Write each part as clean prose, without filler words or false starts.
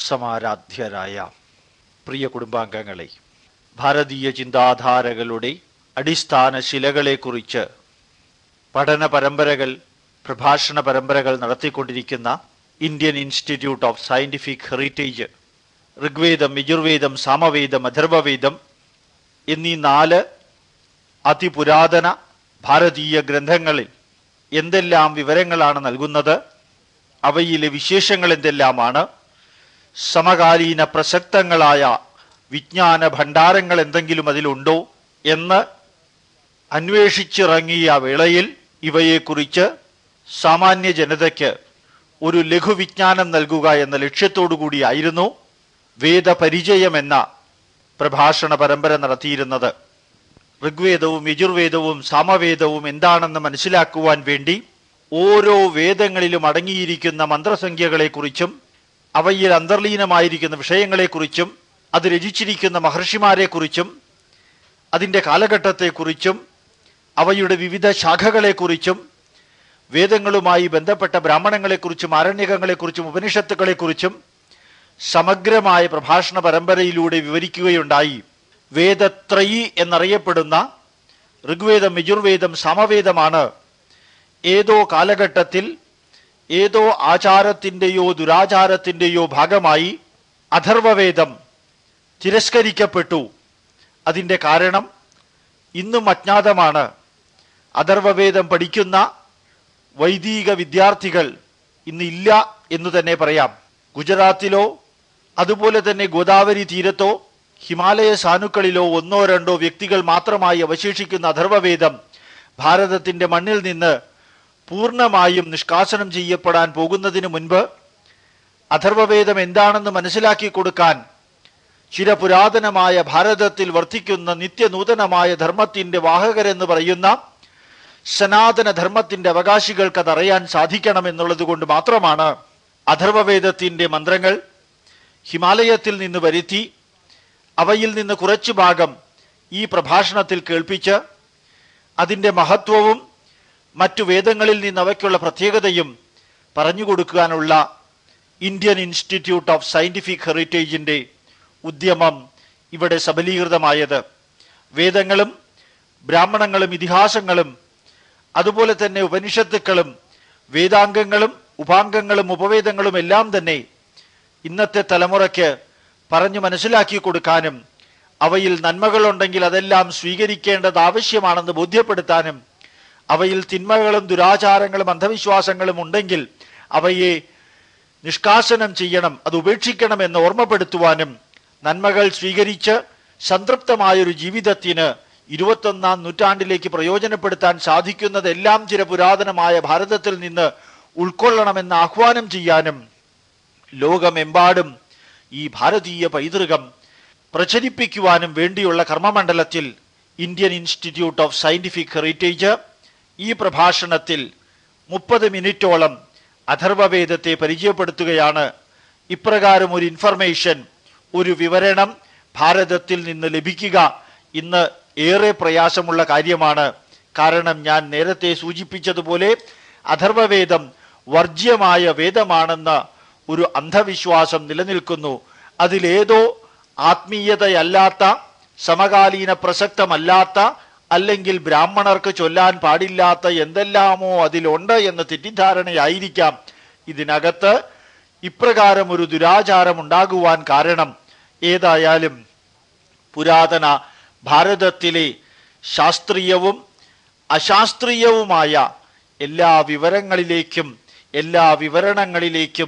സമാരാധ്യരായ പ്രിയ കുടുംബാംഗങ്ങളെ, ഭാരതീയ ചിന്താധാരകളുടെ അടിസ്ഥാന ശിലകളെക്കുറിച്ച് പഠന പരമ്പരകൾ, പ്രഭാഷണ പരമ്പരകൾ നടത്തിക്കൊണ്ടിരിക്കുന്ന Indian institute of scientific heritage ഋഗ്വേദം, യജുർവേദം, സാമവേദം, അഥർവവേദം എന്നീ 4 അതിപുരാതന ഭാരതീയ ഗ്രന്ഥങ്ങളിൽ എന്തെല്ലാം വിവരങ്ങളാണ് നൽകുന്നത്, അവയിലെ വിശേഷങ്ങൾ എന്തെല്ലാമാണ്, സമകാലീന പ്രസക്തങ്ങളായ വിജ്ഞാന ഭണ്ഡാരങ്ങൾ എന്തെങ്കിലും അതിലുണ്ടോ എന്ന് അന്വേഷിച്ചിറങ്ങിയ വേളയിൽ ഇവയെക്കുറിച്ച് സാമാന്യ ജനതയ്ക്ക് ഒരു ലഘുവിജ്ഞാനം നൽകുക എന്ന ലക്ഷ്യത്തോടു കൂടിയായിരുന്നു വേദപരിചയം എന്ന പ്രഭാഷണ പരമ്പര നടത്തിയിരുന്നത്. ഋഗ്വേദവും യജുർവേദവും സാമവേദവും എന്താണെന്ന് മനസ്സിലാക്കുവാൻ വേണ്ടി ഓരോ വേദങ്ങളിലും അടങ്ങിയിരിക്കുന്ന മന്ത്രസംഖ്യകളെക്കുറിച്ചും അവയിൽ അന്തർലീനമായിരിക്കുന്ന വിഷയങ്ങളെക്കുറിച്ചും അത് രചിച്ചിരിക്കുന്ന മഹർഷിമാരെക്കുറിച്ചും അതിൻ്റെ കാലഘട്ടത്തെക്കുറിച്ചും അവയുടെ വിവിധ ശാഖകളെക്കുറിച്ചും വേദങ്ങളുമായി ബന്ധപ്പെട്ട ബ്രാഹ്മണങ്ങളെക്കുറിച്ചും ആരണ്യകങ്ങളെക്കുറിച്ചും ഉപനിഷത്തുകളെക്കുറിച്ചും സമഗ്രമായ പ്രഭാഷണ പരമ്പരയിലൂടെ വിവരിക്കുകയുണ്ടായി. വേദത്രയി എന്നറിയപ്പെടുന്ന ഋഗ്വേദം, യജുർവേദം, സാമവേദമാണ് ഏതോ കാലഘട്ടത്തിൽ ഏതോ ആചാരത്തിൻ്റെയോ ദുരാചാരത്തിൻ്റെയോ ഭാഗമായി അഥർവവേദം തിരസ്കരിക്കപ്പെട്ടു. അതിൻ്റെ കാരണം ഇന്നും അജ്ഞാതമാണ്. അഥർവവേദം പഠിക്കുന്ന വൈദിക വിദ്യാർത്ഥികൾ ഇന്നില്ല എന്ന് തന്നെ പറയാം. ഗുജറാത്തിലോ അതുപോലെ തന്നെ ഗോദാവരി തീരത്തോ ഹിമാലയ സാനുക്കളിലോ 1-2 വ്യക്തികൾ മാത്രമായി അവശേഷിക്കുന്ന അഥർവവേദം ഭാരതത്തിൻ്റെ മണ്ണിൽ നിന്ന് പൂർണ്ണമായും നിഷ്കാസനം ചെയ്യപ്പെടാൻ പോകുന്നതിന് മുൻപ് അഥർവവേദം എന്താണെന്ന് മനസ്സിലാക്കി കൊടുക്കാൻ ചിരപുരാതനമായ ഭാരതത്തിൽ വർത്തിക്കുന്ന നിത്യനൂതനമായ ധർമ്മത്തിൻ്റെ വാഹകരെന്ന് പറയുന്ന സനാതന ധർമ്മത്തിൻ്റെ അവകാശികൾക്ക് അതറിയാൻ സാധിക്കണമെന്നുള്ളത് കൊണ്ട് മാത്രമാണ് അഥർവവേദത്തിൻ്റെ മന്ത്രങ്ങൾ ഹിമാലയത്തിൽ നിന്ന് വരുത്തി അവയിൽ നിന്ന് കുറച്ചു ഭാഗം ഈ പ്രഭാഷണത്തിൽ കേൾപ്പിച്ച് അതിൻ്റെ മഹത്വവും മറ്റു വേദങ്ങളിൽ നിന്ന് അവയ്ക്കുള്ള പ്രത്യേകതയും പറഞ്ഞു കൊടുക്കാനുള്ള ഇന്ത്യൻ ഇൻസ്റ്റിറ്റ്യൂട്ട് ഓഫ് സയൻറ്റിഫിക് ഹെറിറ്റേജിൻ്റെ ഉദ്യമം ഇവിടെ സബലീകൃതമായത്. വേദങ്ങളും ബ്രാഹ്മണങ്ങളും ഇതിഹാസങ്ങളും അതുപോലെ തന്നെ ഉപനിഷത്തുക്കളും വേദാംഗങ്ങളും ഉപാംഗങ്ങളും ഉപവേദങ്ങളും എല്ലാം തന്നെ ഇന്നത്തെ തലമുറയ്ക്ക് പറഞ്ഞു മനസ്സിലാക്കി കൊടുക്കാനും അവയിൽ നന്മകളുണ്ടെങ്കിൽ അതെല്ലാം സ്വീകരിക്കേണ്ടത് ആവശ്യമാണെന്ന് ബോധ്യപ്പെടുത്താനും അവയിൽ തിന്മകളും ദുരാചാരങ്ങളും അന്ധവിശ്വാസങ്ങളും ഉണ്ടെങ്കിൽ അവയെ നിഷ്കാസനം ചെയ്യണം, അത് ഉപേക്ഷിക്കണമെന്ന് ഓർമ്മപ്പെടുത്തുവാനും നന്മകൾ സ്വീകരിച്ച് സംതൃപ്തമായൊരു ജീവിതത്തിന് 21ാം നൂറ്റാണ്ടിലേക്ക് പ്രയോജനപ്പെടുത്താൻ സാധിക്കുന്നതെല്ലാം ചിരപുരാതനമായ ഭാരതത്തിൽ നിന്ന് ഉൾക്കൊള്ളണമെന്ന് ആഹ്വാനം ചെയ്യാനും ലോകമെമ്പാടും ഈ ഭാരതീയ പൈതൃകം പ്രചരിപ്പിക്കുവാനും വേണ്ടിയുള്ള കർമ്മമണ്ഡലത്തിൽ Indian institute of scientific heritage ഈ പ്രഭാഷണത്തിൽ 30 മിനിറ്റോളം അഥർവവേദത്തെ പരിചയപ്പെടുത്തുകയാണ്. ഇപ്രകാരം ഒരു ഇൻഫർമേഷൻ, ഒരു വിവരണം ഭാരതത്തിൽ നിന്ന് ലഭിക്കുക ഇന്ന് ഏറെ പ്രയാസമുള്ള കാര്യമാണ്. കാരണം ഞാൻ നേരത്തെ സൂചിപ്പിച്ചതുപോലെ അഥർവവേദം വർജ്യമായ വേദമാണെന്ന ഒരു അന്ധവിശ്വാസം നിലനിൽക്കുന്നു. അതിലേതോ ആത്മീയതയല്ലാത്ത, സമകാലീന പ്രസക്തമല്ലാത്ത, അല്ലെങ്കിൽ ബ്രാഹ്മണർക്ക് ചൊല്ലാൻ പാടില്ലാത്ത എന്തെല്ലാമോ അതിലുണ്ട് എന്ന തെറ്റിദ്ധാരണയായിരിക്കാം ഇതിനകത്ത് ഇപ്രകാരം ഒരു ദുരാചാരം ഉണ്ടാകുവാൻ കാരണം. ഏതായാലും പുരാതന ഭാരതത്തിലെ ശാസ്ത്രീയവും അശാസ്ത്രീയവുമായ എല്ലാ വിവരങ്ങളിലേക്കും എല്ലാ വിവരണങ്ങളിലേക്കും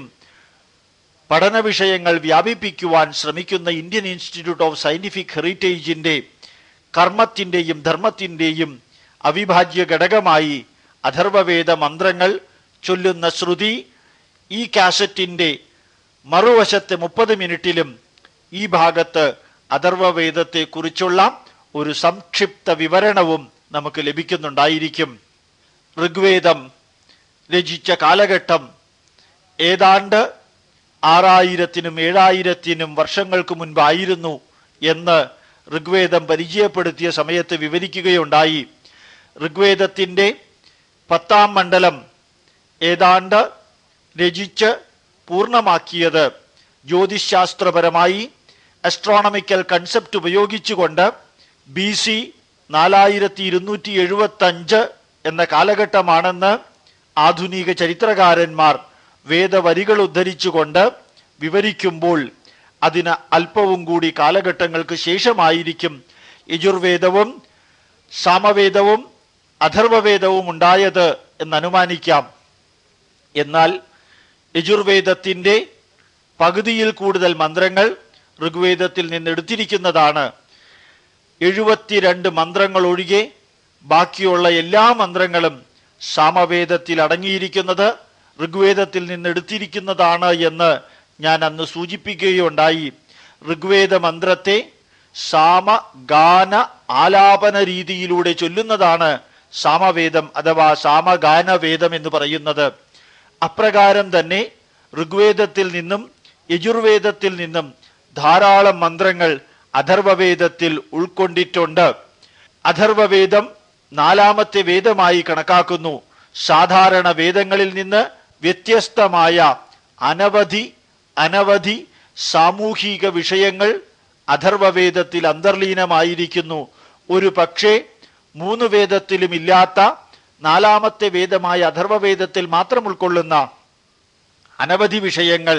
പഠന വിഷയങ്ങൾ വ്യാപിപ്പിക്കുവാൻ ശ്രമിക്കുന്ന ഇന്ത്യൻ ഇൻസ്റ്റിറ്റ്യൂട്ട് ഓഫ് സയൻറ്റിഫിക് ഹെറിറ്റേജിൻ്റെ കർമ്മത്തിൻ്റെയും ധർമ്മത്തിൻ്റെയും അവിഭാജ്യ ഘടകമായി അഥർവവേദ മന്ത്രങ്ങൾ ചൊല്ലുന്ന ശ്രുതി ഈ കാസറ്റിൻ്റെ മറുവശത്തെ 30 മിനിറ്റിലും ഈ ഭാഗത്ത് അഥർവവേദത്തെക്കുറിച്ചുള്ള ഒരു സംക്ഷിപ്ത വിവരണവും നമുക്ക് ലഭിക്കുന്നുണ്ടായിരിക്കും. ഋഗ്വേദം രചിച്ച കാലഘട്ടം ഏതാണ്ട് 6000-നും 7000-നും വർഷങ്ങൾക്ക് മുൻപായിരുന്നു എന്ന് ഋഗ്വേദം പരിചയപ്പെടുത്തിയ സമയത്ത് വിവരിക്കുകയുണ്ടായി. ഋഗ്വേദത്തിൻ്റെ 10ാം മണ്ഡലം ഏതാണ്ട് രചിച്ച് പൂർണ്ണമാക്കിയത് ജ്യോതിശാസ്ത്രപരമായി അസ്ട്രോണമിക്കൽ കൺസെപ്റ്റ് ഉപയോഗിച്ചുകൊണ്ട് BC 4275 എന്ന കാലഘട്ടമാണെന്ന് ആധുനിക ചരിത്രകാരന്മാർ വേദവരികൾ ഉദ്ധരിച്ചുകൊണ്ട് വിവരിക്കുമ്പോൾ അതിന് അല്പവും കൂടി കാലഘട്ടങ്ങൾക്ക് ശേഷമായിരിക്കും യജുർവേദവും സാമവേദവും അഥർവവേദവും ഉണ്ടായത് എന്നനുമാനിക്കാം. എന്നാൽ യജുർവേദത്തിൻ്റെ പകുതിയിൽ കൂടുതൽ മന്ത്രങ്ങൾ ഋഗ്വേദത്തിൽ നിന്ന് എടുത്തിരിക്കുന്നതാണ്. 72 മന്ത്രങ്ങൾ ഒഴികെ ബാക്കിയുള്ള എല്ലാ മന്ത്രങ്ങളും സാമവേദത്തിൽ അടങ്ങിയിരിക്കുന്നത് ഋഗ്വേദത്തിൽ നിന്ന് എടുത്തിരിക്കുന്നതാണ് എന്ന് ഞാൻ അന്ന് സൂചിപ്പിക്കുകയുണ്ടായി. ഋഗ്വേദ മന്ത്രത്തെ സാമ ഗാന ആലാപന രീതിയിലൂടെ ചൊല്ലുന്നതാണ് സാമവേദം അഥവാ സാമഗാനവേദം എന്ന് പറയുന്നത്. അപ്രകാരം തന്നെ ഋഗ്വേദത്തിൽ നിന്നും യജുർവേദത്തിൽ നിന്നും ധാരാളം മന്ത്രങ്ങൾ അഥർവവേദത്തിൽ ഉൾക്കൊണ്ടിട്ടുണ്ട്. അഥർവവേദം 4ാമത്തെ വേദമായി കണക്കാക്കുന്നു. സാധാരണ വേദങ്ങളിൽ നിന്ന് വ്യത്യസ്തമായ അനവധി സാമൂഹിക വിഷയങ്ങൾ അഥർവവേദത്തിൽ അന്തർലീനമായിരിക്കുന്നു. ഒരു പക്ഷേ 3 വേദത്തിലും ഇല്ലാത്ത 4ാമത്തെ വേദമായ അഥർവവേദത്തിൽ മാത്രം ഉൾക്കൊള്ളുന്ന അനവധി വിഷയങ്ങൾ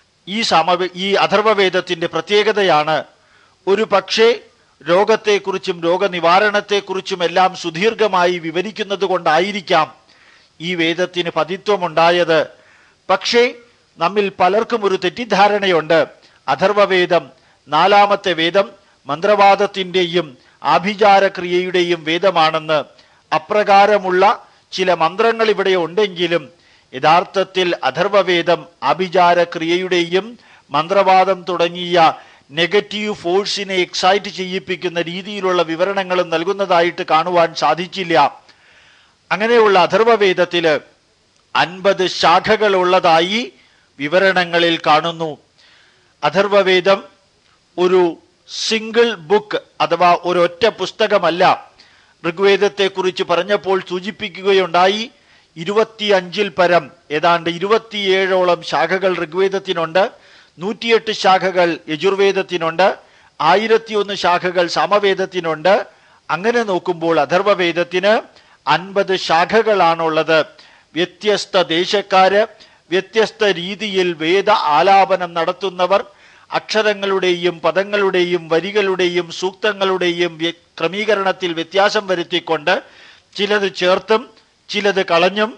ഈ അഥർവവേദത്തിന്റെ പ്രത്യേകതയാണ്. ഒരു പക്ഷേ രോഗത്തെക്കുറിച്ചും രോഗനിവാരണത്തെക്കുറിച്ചും എല്ലാം സുദീർഘമായി വിവരിക്കുന്നത് കൊണ്ടായിരിക്കാം ഈ വേദത്തിന് പതിത്വമുണ്ടായത്. പക്ഷേ നമ്മിൽ പലർക്കും ഒരു തെറ്റിദ്ധാരണയുണ്ട്. അഥർവവേദം 4ാമത്തെ വേദം മന്ത്രവാദത്തിൻ്റെയും ആഭിചാരക്രിയയുടെയും വേദമാണെന്ന്. അപ്രകാരമുള്ള ചില മന്ത്രങ്ങൾ ഇവിടെ ഉണ്ടെങ്കിലും യഥാർത്ഥത്തിൽ അഥർവവേദം ആഭിചാരക്രിയയുടെയും മന്ത്രവാദം തുടങ്ങിയ നെഗറ്റീവ് ഫോഴ്സിനെ എക്സൈറ്റ് ചെയ്യിപ്പിക്കുന്ന രീതിയിലുള്ള വിവരണങ്ങളും നൽകുന്നതായിട്ട് കാണുവാൻ സാധിച്ചില്ല. അങ്ങനെയുള്ള അഥർവവേദത്തില് 50 ശാഖകൾ ഉള്ളതായി വിവരണങ്ങളിൽ കാണുന്നു. അഥർവവേദം ഒരു സിംഗിൾ ബുക്ക് അഥവാ ഒരൊറ്റ പുസ്തകമല്ല. ഋഗ്വേദത്തെക്കുറിച്ച് പറഞ്ഞപ്പോൾ സൂചിപ്പിക്കുകയുണ്ടായി 25-ൽ പരം ഏതാണ്ട് 27ഓളം ശാഖകൾ ഋഗ്വേദത്തിനുണ്ട്, 108 ശാഖകൾ യജുർവേദത്തിനുണ്ട്, 1001 ശാഖകൾ സാമവേദത്തിനുണ്ട്. അങ്ങനെ നോക്കുമ്പോൾ അഥർവവേദത്തിന് 50 ശാഖകളാണുള്ളത്. വ്യത്യസ്ത ദേശക്കാര്, വ്യത്യസ്ത രീതിയിൽ വേദ ആലാപനം നടത്തുന്നവർ അക്ഷരങ്ങളുടെയും പദങ്ങളുടെയും വരികളുടെയും സൂക്തങ്ങളുടെയും ക്രമീകരണത്തിൽ വ്യത്യാസം വരുത്തിക്കൊണ്ട് ചിലത് ചേർത്തും ചിലത് കളഞ്ഞും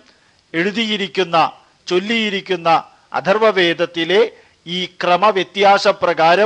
ചൊല്ലിയിരിക്കുന്ന അഥർവവേദത്തിലെ ഈ ക്രമവ്യത്യാസപ്രകാരം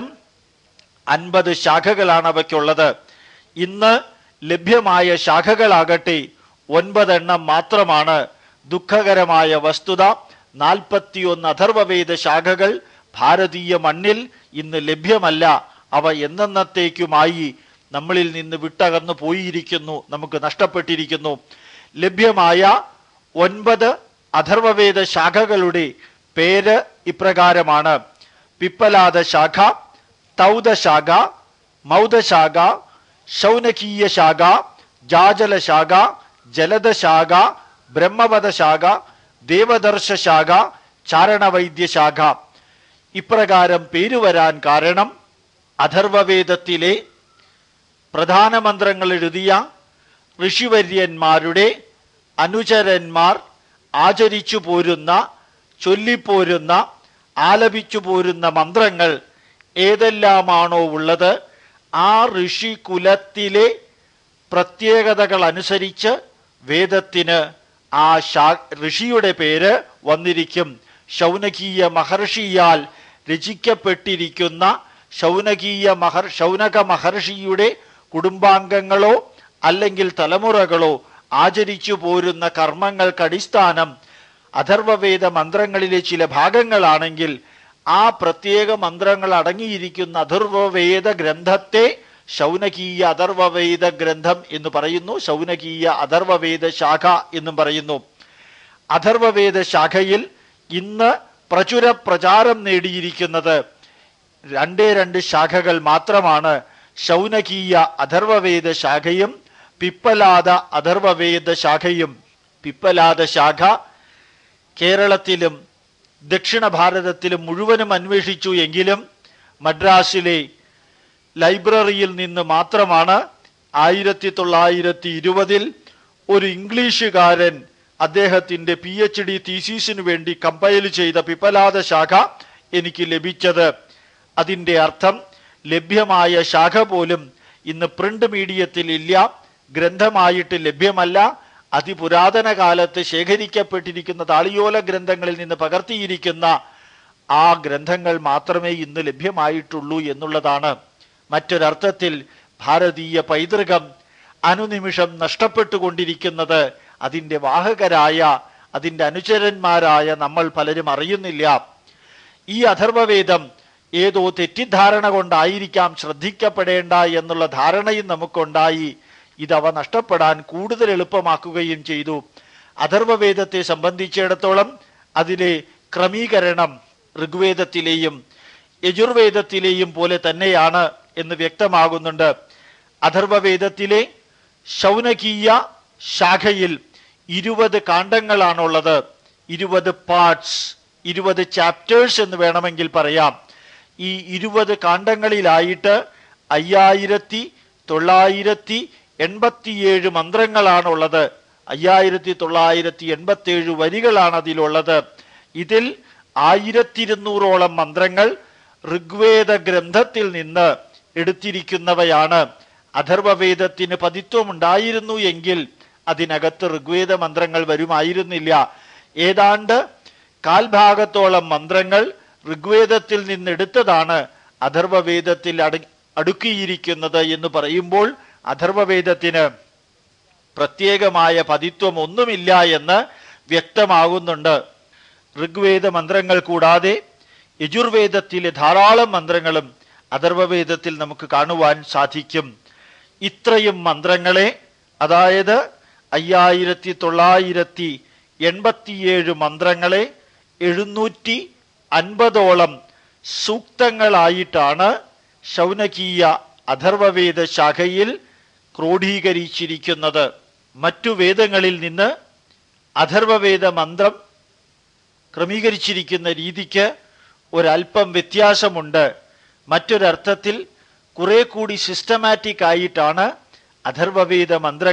50 ശാഖകളാണ് അവയ്ക്കുള്ളത്. ഇന്ന് ലഭ്യമായ ശാഖകളാകട്ടെ 9 എണ്ണം മാത്രമാണ്. ദുഃഖകരമായ വസ്തുത 41 അഥർവവേദ ശാഖകൾ ഭാരതീയ മണ്ണിൽ ഇന്ന് ലഭ്യമല്ല. അവ എന്നത്തേക്കുമായി നമ്മളിൽ നിന്ന് വിട്ടകന്നു പോയിരിക്കുന്നു, നമുക്ക് നഷ്ടപ്പെട്ടിരിക്കുന്നു. ലഭ്യമായ 9 അഥർവവേദ ശാഖകളുടെ പേര് ഇപ്രകാരമാണ്: പിപ്പലാദ ശാഖ, തൗദ ശാഖ, മൗദശാഖ, ശൗനകീയ ശാഖ, ജാജല ശാഖ, ജലദ ശാഖ, ബ്രഹ്മവദ ശാഖ, ദേവദർശ ശാഖ, ചാരണവൈദ്യ ശാഖ. ഇപ്രകാരം പേര് വരാൻ കാരണം അഥർവവേദത്തിലെ പ്രധാന മന്ത്രങ്ങൾ എഴുതിയ ഋഷിവര്യന്മാരുടെ അനുചരന്മാർ ആചരിച്ചു പോരുന്ന, ചൊല്ലിപ്പോരുന്ന, ആലപിച്ചു പോരുന്ന മന്ത്രങ്ങൾ ഏതെല്ലാമാണോ ഉള്ളത് ആ ഋഷികുലത്തിലെ പ്രത്യേകതകൾ അനുസരിച്ച് വേദത്തിന് ആ ഋഷിയുടെ പേര് വന്നിരിക്കും. ശൗനകീയ മഹർഷിയാൽ രചിക്കപ്പെട്ടിരിക്കുന്ന ശൗനക മഹർഷിയുടെ കുടുംബാംഗങ്ങളോ അല്ലെങ്കിൽ തലമുറകളോ ആചരിച്ചു പോരുന്ന കർമ്മങ്ങൾക്ക് അടിസ്ഥാനം അഥർവവേദ മന്ത്രങ്ങളിലെ ചില ഭാഗങ്ങളാണെങ്കിൽ ആ പ്രത്യേക മന്ത്രങ്ങൾ അടങ്ങിയിരിക്കുന്ന അഥർവവേദ ഗ്രന്ഥത്തെ ശൗനകീയ അഥർവവേദ ഗ്രന്ഥം എന്ന് പറയുന്നു. ശൗനകീയ അഥർവവേദ ശാഖ എന്നും പറയുന്നു. അഥർവവേദ ശാഖയിൽ ഇന്ന് പ്രചുര പ്രചാരം നേടിയിരിക്കുന്നത് 2 ശാഖകൾ മാത്രമാണ്. ശൗനകീയ അഥർവവേദ ശാഖയും പിപ്പലാദ അഥർവവേദ ശാഖയും. പിപ്പലാദ ശാഖ കേരളത്തിലും ദക്ഷിണ ഭാരതത്തിലും മുഴുവനും അന്വേഷിച്ചു എങ്കിലും മദ്രാസിലെ ലൈബ്രറിയിൽ നിന്ന് മാത്രമാണ് 1920 ഒരു ഇംഗ്ലീഷുകാരൻ അദ്ദേഹത്തിന്റെ PhD തീസിസിനു വേണ്ടി കമ്പൈൽ ചെയ്ത പിപ്പലാദ ശാഖ എനിക്ക് ലഭിച്ചത്. അതിൻ്റെ അർത്ഥം ലഭ്യമായ ശാഖ പോലും ഇന്ന് പ്രിന്റ് മീഡിയത്തിൽ ഇല്ല, ഗ്രന്ഥമായിട്ട് ലഭ്യമല്ല. അതിപുരാതന കാലത്ത് ശേഖരിക്കപ്പെട്ടിരിക്കുന്ന താളിയോല ഗ്രന്ഥങ്ങളിൽ നിന്ന് പകർത്തിയിരിക്കുന്ന ആ ഗ്രന്ഥങ്ങൾ മാത്രമേ ഇന്ന് ലഭ്യമായിട്ടുള്ളൂ എന്നുള്ളതാണ്. മറ്റൊരർത്ഥത്തിൽ ഭാരതീയ പൈതൃകം അനുനിമിഷം നഷ്ടപ്പെട്ടുകൊണ്ടിരിക്കുന്നത് അതിൻ്റെ വാഹകരായ, അതിൻ്റെ അനുചരന്മാരായ നമ്മൾ പലരും അറിയുന്നില്ല. ഈ അഥർവവേദം ഏതോ തെറ്റിദ്ധാരണ കൊണ്ടായിരിക്കാം ശ്രദ്ധിക്കപ്പെടേണ്ട എന്നുള്ള ധാരണയും നമുക്കുണ്ടായി. ഇതവ നഷ്ടപ്പെടാൻ കൂടുതൽ എളുപ്പമാക്കുകയും ചെയ്തു. അഥർവവേദത്തെ സംബന്ധിച്ചിടത്തോളം അതിലെ ക്രമീകരണം ഋഗ്വേദത്തിലെയും യജുർവേദത്തിലെയും പോലെ തന്നെയാണ് എന്ന് വ്യക്തമാകുന്നുണ്ട്. അഥർവവേദത്തിലെ ശൗനകീയ ശാഖയിൽ 20 കാണ്ഡങ്ങളാണുള്ളത്, 20 പാർട്സ്, 20 ചാപ്റ്റേഴ്സ് എന്ന് വേണമെങ്കിൽ പറയാം. ഈ 20 കാണ്ഡങ്ങളിലായിട്ട് 5987 മന്ത്രങ്ങളാണുള്ളത്. 5987 വരികളാണ് അതിലുള്ളത്. ഇതിൽ 1200ഓളം മന്ത്രങ്ങൾ ഋഗ്വേദ ഗ്രന്ഥത്തിൽ നിന്ന് എടുത്തിരിക്കുന്നവയാണ്. അഥർവവേദത്തിന് പതിത്വമുണ്ടായിരുന്നു എങ്കിൽ അതിനകത്ത് ഋഗ്വേദ മന്ത്രങ്ങൾ വരുമായിരുന്നില്ല. ഏതാണ്ട് കാൽഭാഗത്തോളം മന്ത്രങ്ങൾ ഋഗ്വേദത്തിൽ നിന്നെടുത്തതാണ് അഥർവവേദത്തിൽ അടുക്കിയിരിക്കുന്നത് എന്ന് പറയുമ്പോൾ അഥർവവേദത്തിന് പ്രത്യേകമായ പതിത്വം ഒന്നുമില്ല എന്ന് വ്യക്തമാകുന്നുണ്ട്. ഋഗ്വേദ മന്ത്രങ്ങൾ കൂടാതെ യജുർവേദത്തിലെ ധാരാളം മന്ത്രങ്ങളും അഥർവവേദത്തിൽ നമുക്ക് കാണുവാൻ സാധിക്കും. ഇത്രയും മന്ത്രങ്ങളെ, അതായത് 5987 മന്ത്രങ്ങളെ 750ഓളം സൂക്തങ്ങളായിട്ടാണ് ശൗനകീയ അഥർവവേദ ശാഖയിൽ ക്രോഡീകരിച്ചിരിക്കുന്നത്. മറ്റു വേദങ്ങളിൽ നിന്ന് അഥർവവേദ മന്ത്രം ക്രമീകരിച്ചിരിക്കുന്ന രീതിക്ക് ഒരല്പം വ്യത്യാസമുണ്ട്. മറ്റൊരർത്ഥത്തിൽ കുറെ കൂടി സിസ്റ്റമാറ്റിക് ആയിട്ടാണ് അഥർവവേദ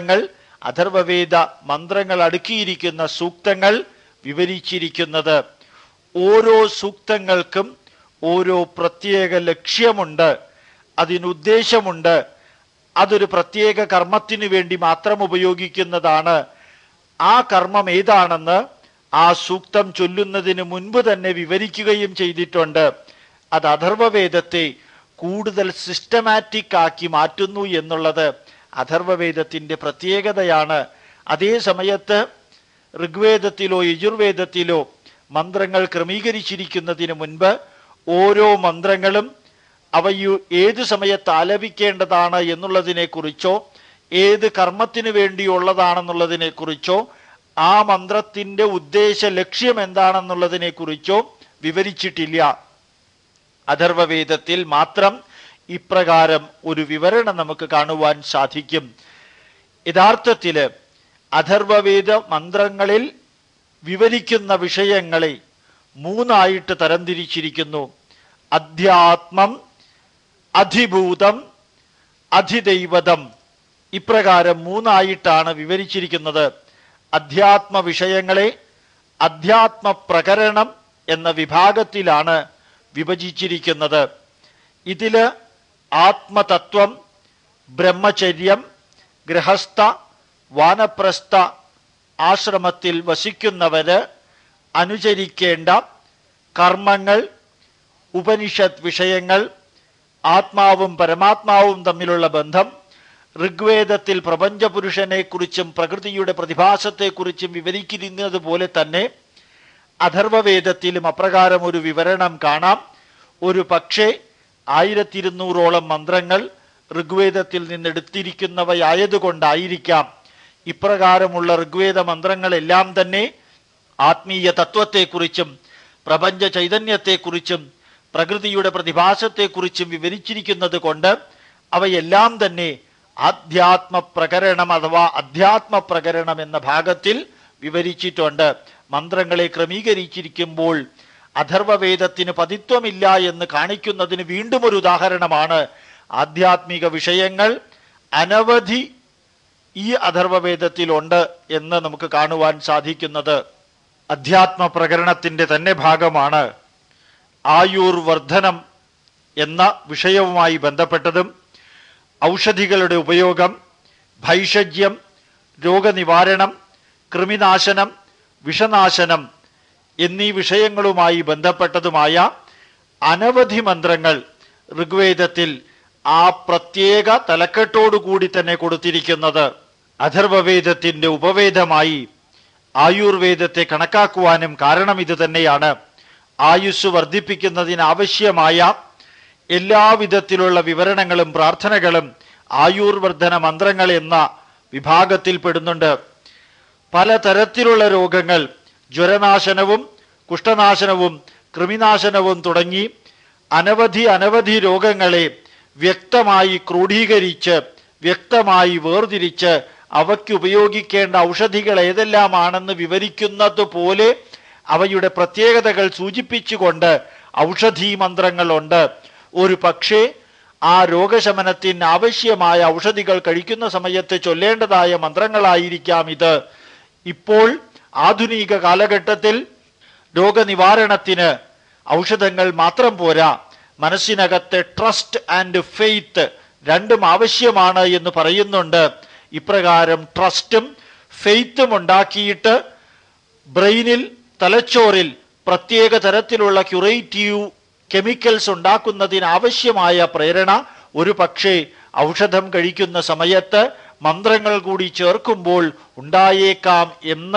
മന്ത്രങ്ങൾ അടുക്കിയിരിക്കുന്ന സൂക്തങ്ങൾ വിവരിച്ചിരിക്കുന്നത്. ഓരോ സൂക്തങ്ങൾക്കും ഓരോ പ്രത്യേക ലക്ഷ്യമുണ്ട്, അതിനുദ്ദേശമുണ്ട്. അതൊരു പ്രത്യേക കർമ്മത്തിനു വേണ്ടി മാത്രം ഉപയോഗിക്കുന്നതാണ്. ആ കർമ്മം ഏതാണെന്ന് ആ സൂക്തം ചൊല്ലുന്നതിന് മുൻപ് തന്നെ വിവരിക്കുകയും ചെയ്തിട്ടുണ്ട്. അത് അഥർവവേദത്തെ കൂടുതൽ സിസ്റ്റമാറ്റിക് ആക്കി മാറ്റുന്നു എന്നുള്ളത് അഥർവവേദത്തിൻ്റെ പ്രത്യേകതയാണ്. അതേ സമയത്ത് ഋഗ്വേദത്തിലോ യജുർവേദത്തിലോ മന്ത്രങ്ങൾ ക്രമീകരിച്ചിരിക്കുന്നതിന് മുൻപ് ഓരോ മന്ത്രങ്ങളും അവയു ഏത് സമയത്ത് ആലപിക്കേണ്ടതാണ് എന്നുള്ളതിനെ കുറിച്ചോ ഏത് കർമ്മത്തിനു വേണ്ടിയുള്ളതാണെന്നുള്ളതിനെ കുറിച്ചോ ആ മന്ത്രത്തിന്റെ ഉദ്ദേശ ലക്ഷ്യം എന്താണെന്നുള്ളതിനെ കുറിച്ചോ വിവരിച്ചിട്ടില്ല. അഥർവവേദത്തിൽ മാത്രം ഇപ്രകാരം ഒരു വിവരണം നമുക്ക് കാണുവാൻ സാധിക്കും. യഥാർത്ഥത്തില് അഥർവവേദ മന്ത്രങ്ങളിൽ വിവരിക്കുന്ന വിഷയങ്ങളെ 3ആയിട്ട് തരംതിരിച്ചിരിക്കുന്നു. അധ്യാത്മം, അധിഭൂതം, അധിദൈവതം. ഇപ്രകാരം 3ആയിട്ടാണ് വിവരിച്ചിരിക്കുന്നത്. അധ്യാത്മ വിഷയങ്ങളെ അധ്യാത്മ പ്രകരണം എന്ന വിഭാഗത്തിലാണ് വിഭജിച്ചിരിക്കുന്നത്. ഇതില് ആത്മതത്വം, ബ്രഹ്മചര്യം, ഗൃഹസ്ഥ, വാനപ്രസ്ഥ ആശ്രമത്തിൽ വസിക്കുന്നവര് അനുചരിക്കേണ്ട കർമ്മങ്ങൾ, ഉപനിഷത്ത് വിഷയങ്ങൾ, ആത്മാവും പരമാത്മാവും തമ്മിലുള്ള ബന്ധം, ഋഗ്വേദത്തിൽ പ്രപഞ്ചപുരുഷനെ കുറിച്ചും പ്രകൃതിയുടെ പ്രതിഭാസത്തെക്കുറിച്ചും വിവരിക്കുന്നത് പോലെ തന്നെ അഥർവവേദത്തിലും അപ്രകാരം ഒരു വിവരണം കാണാം. ഒരു പക്ഷേ 1200ഓളം മന്ത്രങ്ങൾ ഋഗ്വേദത്തിൽ നിന്നെടുത്തിരിക്കുന്നവയായതുകൊണ്ടായിരിക്കാം ഇപ്രകാരമുള്ള ഋഗ്വേദ മന്ത്രങ്ങളെല്ലാം തന്നെ ആത്മീയ തത്വത്തെക്കുറിച്ചും പ്രപഞ്ച ചൈതന്യത്തെക്കുറിച്ചും പ്രകൃതിയുടെ പ്രതിഭാസത്തെക്കുറിച്ചും വിവരിച്ചിരിക്കുന്നത് കൊണ്ട് അവയെല്ലാം തന്നെ ആധ്യാത്മ പ്രകരണം അഥവാ അധ്യാത്മ പ്രകരണം എന്ന ഭാഗത്തിൽ വിവരിച്ചിട്ടുണ്ട്. മന്ത്രങ്ങളെ ക്രമീകരിച്ചിരിക്കുമ്പോൾ അഥർവവേദത്തിന് പതിത്വമില്ല എന്ന് കാണിക്കുന്നതിന് വീണ്ടും ഒരു ഉദാഹരണമാണ് ആധ്യാത്മിക വിഷയങ്ങൾ അനവധി ഈ അഥർവവേദത്തിലുണ്ട് എന്ന് നമുക്ക് കാണുവാൻ സാധിക്കുന്നത്. അധ്യാത്മ പ്രകരണത്തിന്റെ തന്നെ ഭാഗമാണ് ആയുർവർദ്ധനം എന്ന വിഷയവുമായി ബന്ധപ്പെട്ടതും ഔഷധികളുടെ ഉപയോഗം, ഭൈഷജ്യം, രോഗനിവാരണം, കൃമിനാശനം, വിഷനാശനം എന്നീ വിഷയങ്ങളുമായി ബന്ധപ്പെട്ടതുമായ അനവധി മന്ത്രങ്ങൾ ഋഗ്വേദത്തിൽ ആ പ്രത്യേക തലക്കെട്ടോടുകൂടി തന്നെ കൊടുത്തിരിക്കുന്നത്. അഥർവവേദത്തിന്റെ ഉപവേദമായി ആയുർവേദത്തെ കണക്കാക്കുവാനും കാരണം ഇത് തന്നെയാണ്. ആയുസ് വർദ്ധിപ്പിക്കുന്നതിനാവശ്യമായ എല്ലാവിധത്തിലുള്ള വിവരണങ്ങളും പ്രാർത്ഥനകളും ആയുർവർദ്ധന മന്ത്രങ്ങൾ എന്ന വിഭാഗത്തിൽ പെടുന്നുണ്ട്. പലതരത്തിലുള്ള രോഗങ്ങൾ, ജ്വരനാശനവും കുഷ്ഠനാശനവും കൃമിനാശനവും തുടങ്ങി അനവധി രോഗങ്ങളെ വ്യക്തമായി ക്രോഡീകരിച്ച് വ്യക്തമായി വേർതിരിച്ച് അവയ്ക്ക് ഉപയോഗിക്കേണ്ട ഔഷധികൾ ഏതെല്ലാമാണെന്ന് വിവരിക്കുന്നത് പോലെ അവയുടെ പ്രത്യേകതകൾ സൂചിപ്പിച്ചുകൊണ്ട് ഔഷധി മന്ത്രങ്ങളുണ്ട്. ഒരു പക്ഷേ ആ രോഗശമനത്തിന് ആവശ്യമായ ഔഷധികൾ കഴിക്കുന്ന സമയത്ത് ചൊല്ലേണ്ടതായ മന്ത്രങ്ങളായിരിക്കാം ഇത്. ഇപ്പോൾ ആധുനിക കാലഘട്ടത്തിൽ രോഗനിവാരണത്തിന് ഔഷധങ്ങൾ മാത്രം പോരാ, മനസ്സിനകത്തെ ട്രസ്റ്റ് ആൻഡ് ഫെയ്ത്ത് രണ്ടും ആവശ്യമാണ് എന്ന് പറയുന്നുണ്ട്. ഇപ്രകാരം ട്രസ്റ്റും ഫെയ്ത്തും ഉണ്ടാക്കിയിട്ട് ബ്രെയിനിൽ, തലച്ചോറിൽ പ്രത്യേക തരത്തിലുള്ള ക്യൂറേറ്റീവ് കെമിക്കൽസ് ഉണ്ടാക്കുന്നതിനാവശ്യമായ പ്രേരണ ഒരു പക്ഷേ ഔഷധം കഴിക്കുന്ന സമയത്ത് മന്ത്രങ്ങൾ കൂടി ചേർക്കുമ്പോൾ ഉണ്ടായേക്കാം എന്ന്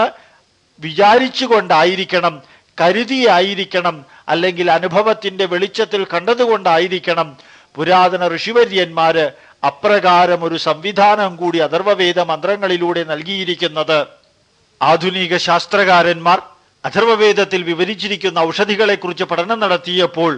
വിചാരിച്ചുകൊണ്ടായിരിക്കണം, കരുതിയായിരിക്കണം, അല്ലെങ്കിൽ അനുഭവത്തിന്റെ വെളിച്ചത്തിൽ കണ്ടതുകൊണ്ടായിരിക്കണം പുരാതന ഋഷിവര്യന്മാര് അപ്രകാരം ഒരു സംവിധാനം കൂടി അഥർവവേദ മന്ത്രങ്ങളിലൂടെ നൽകിയിരിക്കുന്നത്. ആധുനിക ശാസ്ത്രകാരന്മാർ അഥർവവേദത്തിൽ വിവരിച്ചിരിക്കുന്ന ഔഷധികളെ കുറിച്ച് പഠനം നടത്തിയപ്പോൾ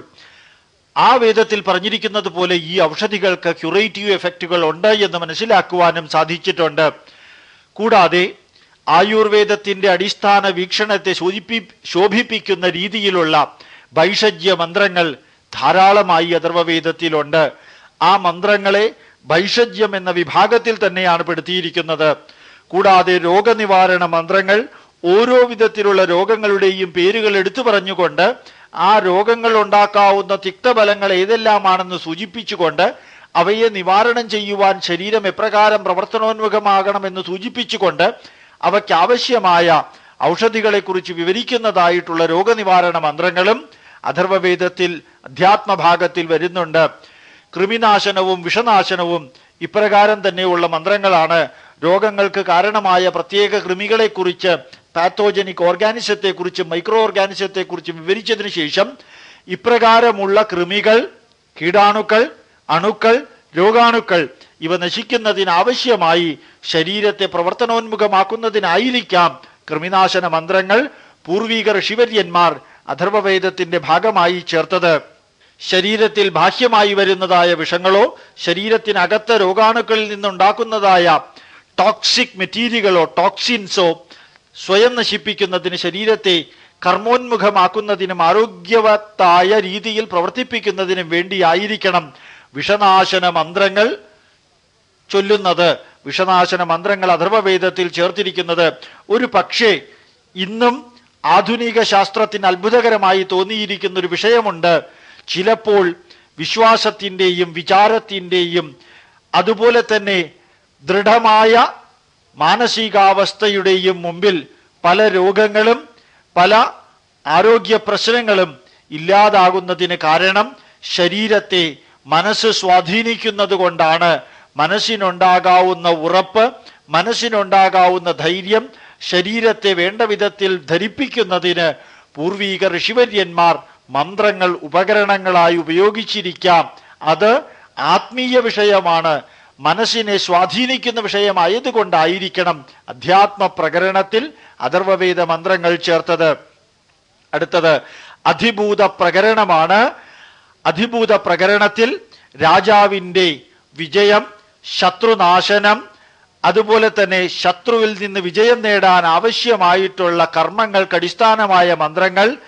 ആ വേദത്തിൽ പറഞ്ഞിരിക്കുന്നത് പോലെ ഈ ഔഷധികൾക്ക് ക്യൂറേറ്റീവ് എഫക്റ്റുകൾ ഉണ്ട് എന്ന് മനസ്സിലാക്കുവാനും സാധിച്ചിട്ടുണ്ട്. കൂടാതെ ആയുർവേദത്തിന്റെ അടിസ്ഥാന വീക്ഷണത്തെ ശോഭിപ്പിക്കുന്ന രീതിയിലുള്ള ഭൈഷജ്യ മന്ത്രങ്ങൾ ധാരാളമായി അഥർവവേദത്തിലുണ്ട്. ആ മന്ത്രങ്ങളെ ഭൈഷജ്യം എന്ന വിഭാഗത്തിൽ തന്നെയാണ് പെടുത്തിയിരിക്കുന്നത്. കൂടാതെ രോഗനിവാരണ മന്ത്രങ്ങൾ ഓരോ വിധത്തിലുള്ള രോഗങ്ങളുടെയും പേരുകൾ എടുത്തു പറഞ്ഞുകൊണ്ട് ആ രോഗങ്ങൾ ഉണ്ടാക്കാവുന്ന തിക്തഫലങ്ങൾ ഏതെല്ലാമാണെന്ന് സൂചിപ്പിച്ചുകൊണ്ട് അവയെ നിവാരണം ചെയ്യുവാൻ ശരീരം എപ്രകാരം പ്രവർത്തനോന്മുഖമാകണമെന്ന് സൂചിപ്പിച്ചുകൊണ്ട് അവയ്ക്ക് ആവശ്യമായ ഔഷധികളെക്കുറിച്ച് വിവരിക്കുന്നതായിട്ടുള്ള രോഗനിവാരണ മന്ത്രങ്ങളും അഥർവവേദത്തിൽ അധ്യാത്മഭാഗത്തിൽ വരുന്നുണ്ട്. കൃമിനാശനവും വിഷനാശനവും ഇപ്രകാരം തന്നെയുള്ള മന്ത്രങ്ങളാണ്. രോഗങ്ങൾക്ക് കാരണമായ പ്രത്യേക കൃമികളെക്കുറിച്ച്, പാത്തോജനിക് ഓർഗാനിസത്തെക്കുറിച്ച്, മൈക്രോ ഓർഗാനിസത്തെക്കുറിച്ച് വിവരിച്ചതിന് ശേഷം ഇപ്രകാരമുള്ള കൃമികൾ, കീടാണുക്കൾ, അണുക്കൾ, രോഗാണുക്കൾ ഇവ നശിക്കുന്നതിനാവശ്യമായി ശരീരത്തെ പ്രവർത്തനോന്മുഖമാക്കുന്നതിനായിരിക്കാം കൃമിനാശന മന്ത്രങ്ങൾ പൂർവിക ഋഷിവര്യന്മാർ അഥർവവേദത്തിന്റെ ഭാഗമായി ചേർത്തത്. ശരീരത്തിൽ ബാഹ്യമായി വരുന്നതായ വിഷങ്ങളോ ശരീരത്തിനകത്ത് രോഗാണുക്കളിൽ നിന്നുണ്ടാക്കുന്നതായ ടോക്സിക് മെറ്റീരിയലുകളോ ടോക്സിൻസോ സ്വയം നശിപ്പിക്കുന്നതിന്, ശരീരത്തെ കർമ്മോന്മുഖമാക്കുന്നതിനും ആരോഗ്യവത്തായ രീതിയിൽ പ്രവർത്തിപ്പിക്കുന്നതിനും വേണ്ടിയായിരിക്കണം വിഷനാശന മന്ത്രങ്ങൾ ചൊല്ലുന്നത്, വിഷനാശന മന്ത്രങ്ങൾ അഥർവവേദത്തിൽ ചേർത്തിരിക്കുന്നത്. ഒരു പക്ഷേ ഇന്നും ആധുനിക ശാസ്ത്രത്തിന് അത്ഭുതകരമായി തോന്നിയിരിക്കുന്ന ഒരു വിഷയമുണ്ട്. ചിലപ്പോൾ വിശ്വാസത്തിൻ്റെയും വിചാരത്തിൻ്റെയും അതുപോലെ തന്നെ ദൃഢമായ മാനസികാവസ്ഥയുടെയും മുമ്പിൽ പല രോഗങ്ങളും പല ആരോഗ്യ പ്രശ്നങ്ങളും ഇല്ലാതാകുന്നതിന് കാരണം ശരീരത്തെ മനസ്സ് സ്വാധീനിക്കുന്നത് കൊണ്ടാണ്. മനസ്സിനുണ്ടാകാവുന്ന ഉറപ്പ്, മനസ്സിനുണ്ടാകാവുന്ന ധൈര്യം ശരീരത്തെ വേണ്ട വിധത്തിൽ ധരിപ്പിക്കുന്നതിന് പൂർവീക ഋഷിവര്യന്മാർ മന്ത്രങ്ങൾ ഉപകരണങ്ങളായി ഉപയോഗിച്ചിരിക്കാം. അത് ആത്മീയ വിഷയമാണ്, മനസ്സിനെ സ്വാധീനിക്കുന്ന വിഷയമായതുകൊണ്ടായിരിക്കണം അധ്യാത്മ പ്രകരണത്തിൽ അഥർവവേദ മന്ത്രങ്ങൾ ചേർത്തത്. അടുത്തത് അധിഭൂത പ്രകരണമാണ്. അധിഭൂത പ്രകരണത്തിൽ രാജാവിൻ്റെ വിജയം, ശത്രുനാശനം, അതുപോലെ തന്നെ ശത്രുവിൽ നിന്ന് വിജയം നേടാൻ ആവശ്യമായിട്ടുള്ള കർമ്മങ്ങൾക്ക് അടിസ്ഥാനമായ മന്ത്രങ്ങൾ,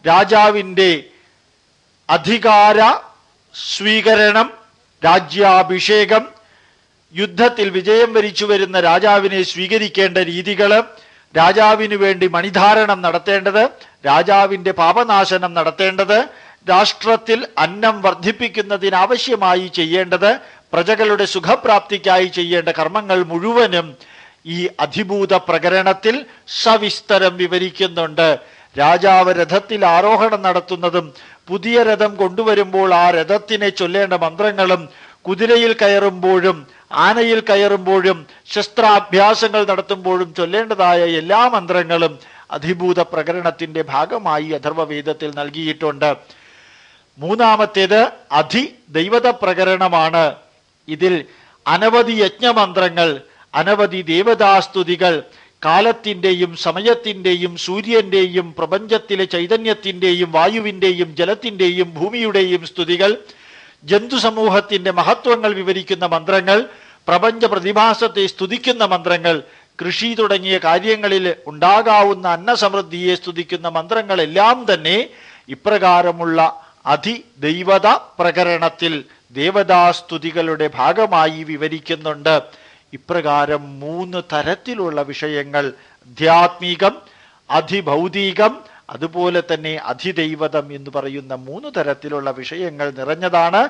രാജാവിൻ്റെ അധികാര സ്വീകരണം, രാജ്യാഭിഷേകം, യുദ്ധത്തിൽ വിജയം വരിച്ചു വരുന്ന രാജാവിനെ സ്വീകരിക്കേണ്ട രീതികൾ, രാജാവിനു വേണ്ടി മണിധാരണം നടത്തേണ്ടത്, രാജാവിൻ്റെ പാപനാശനം നടത്തേണ്ടത്, രാഷ്ട്രത്തിൽ അന്നം വർദ്ധിപ്പിക്കുന്നതിനാവശ്യമായി ചെയ്യേണ്ടത്, പ്രജകളുടെ സുഖപ്രാപ്തിക്കായി ചെയ്യേണ്ട കർമ്മങ്ങൾ മുഴുവനും ഈ അധിഭൂത പ്രകരണത്തിൽ സവിസ്തരം വിവരിക്കുന്നുണ്ട്. രാജാവ് രഥത്തിൽ ആരോഹണം നടത്തുന്നതും പുതിയ രഥം കൊണ്ടുവരുമ്പോൾ ആ രഥത്തിനെ ചൊല്ലേണ്ട മന്ത്രങ്ങളും, കുതിരയിൽ കയറുമ്പോഴും ആനയിൽ കയറുമ്പോഴും ശസ്ത്രാഭ്യാസങ്ങൾ നടത്തുമ്പോഴും ചൊല്ലേണ്ടതായ എല്ലാ മന്ത്രങ്ങളും അധിഭൂത പ്രകരണത്തിന്റെ ഭാഗമായി അഥർവവേദത്തിൽ നൽകിയിട്ടുണ്ട്. മൂന്നാമത്തേത് അധിദൈവത പ്രകരണമാണ്. ഇതിൽ അനവധി യജ്ഞമന്ത്രങ്ങൾ, അനവധി ദേവതാസ്തുതികൾ, കാലത്തിൻ്റെയും സമയത്തിൻ്റെയും സൂര്യൻ്റെയും പ്രപഞ്ചത്തിലെ ചൈതന്യത്തിൻ്റെയും വായുവിൻ്റെയും ജലത്തിൻ്റെയും ഭൂമിയുടെയും സ്തുതികൾ, ജന്തുസമൂഹത്തിൻ്റെ മഹത്വങ്ങൾ വിവരിക്കുന്ന മന്ത്രങ്ങൾ, പ്രപഞ്ച പ്രതിഭാസത്തെ സ്തുതിക്കുന്ന മന്ത്രങ്ങൾ, കൃഷി തുടങ്ങിയ കാര്യങ്ങളിൽ ഉണ്ടാകാവുന്ന അന്നസമൃദ്ധിയെ സ്തുതിക്കുന്ന മന്ത്രങ്ങളെല്ലാം തന്നെ ഇപ്രകാരമുള്ള അധിദൈവത പ്രകരണത്തിൽ ദേവതാസ്തുതികളുടെ ഭാഗമായി വിവരിക്കുന്നുണ്ട്. ഇപ്രകാരം 3 തരത്തിലുള്ള വിഷയങ്ങൾ, ആധ്യാത്മികം, അധിഭൗതികം, അതുപോലെ തന്നെ അധിദൈവതം എന്ന് പറയുന്ന 3 തരത്തിലുള്ള വിഷയങ്ങൾ നിറഞ്ഞതാണ്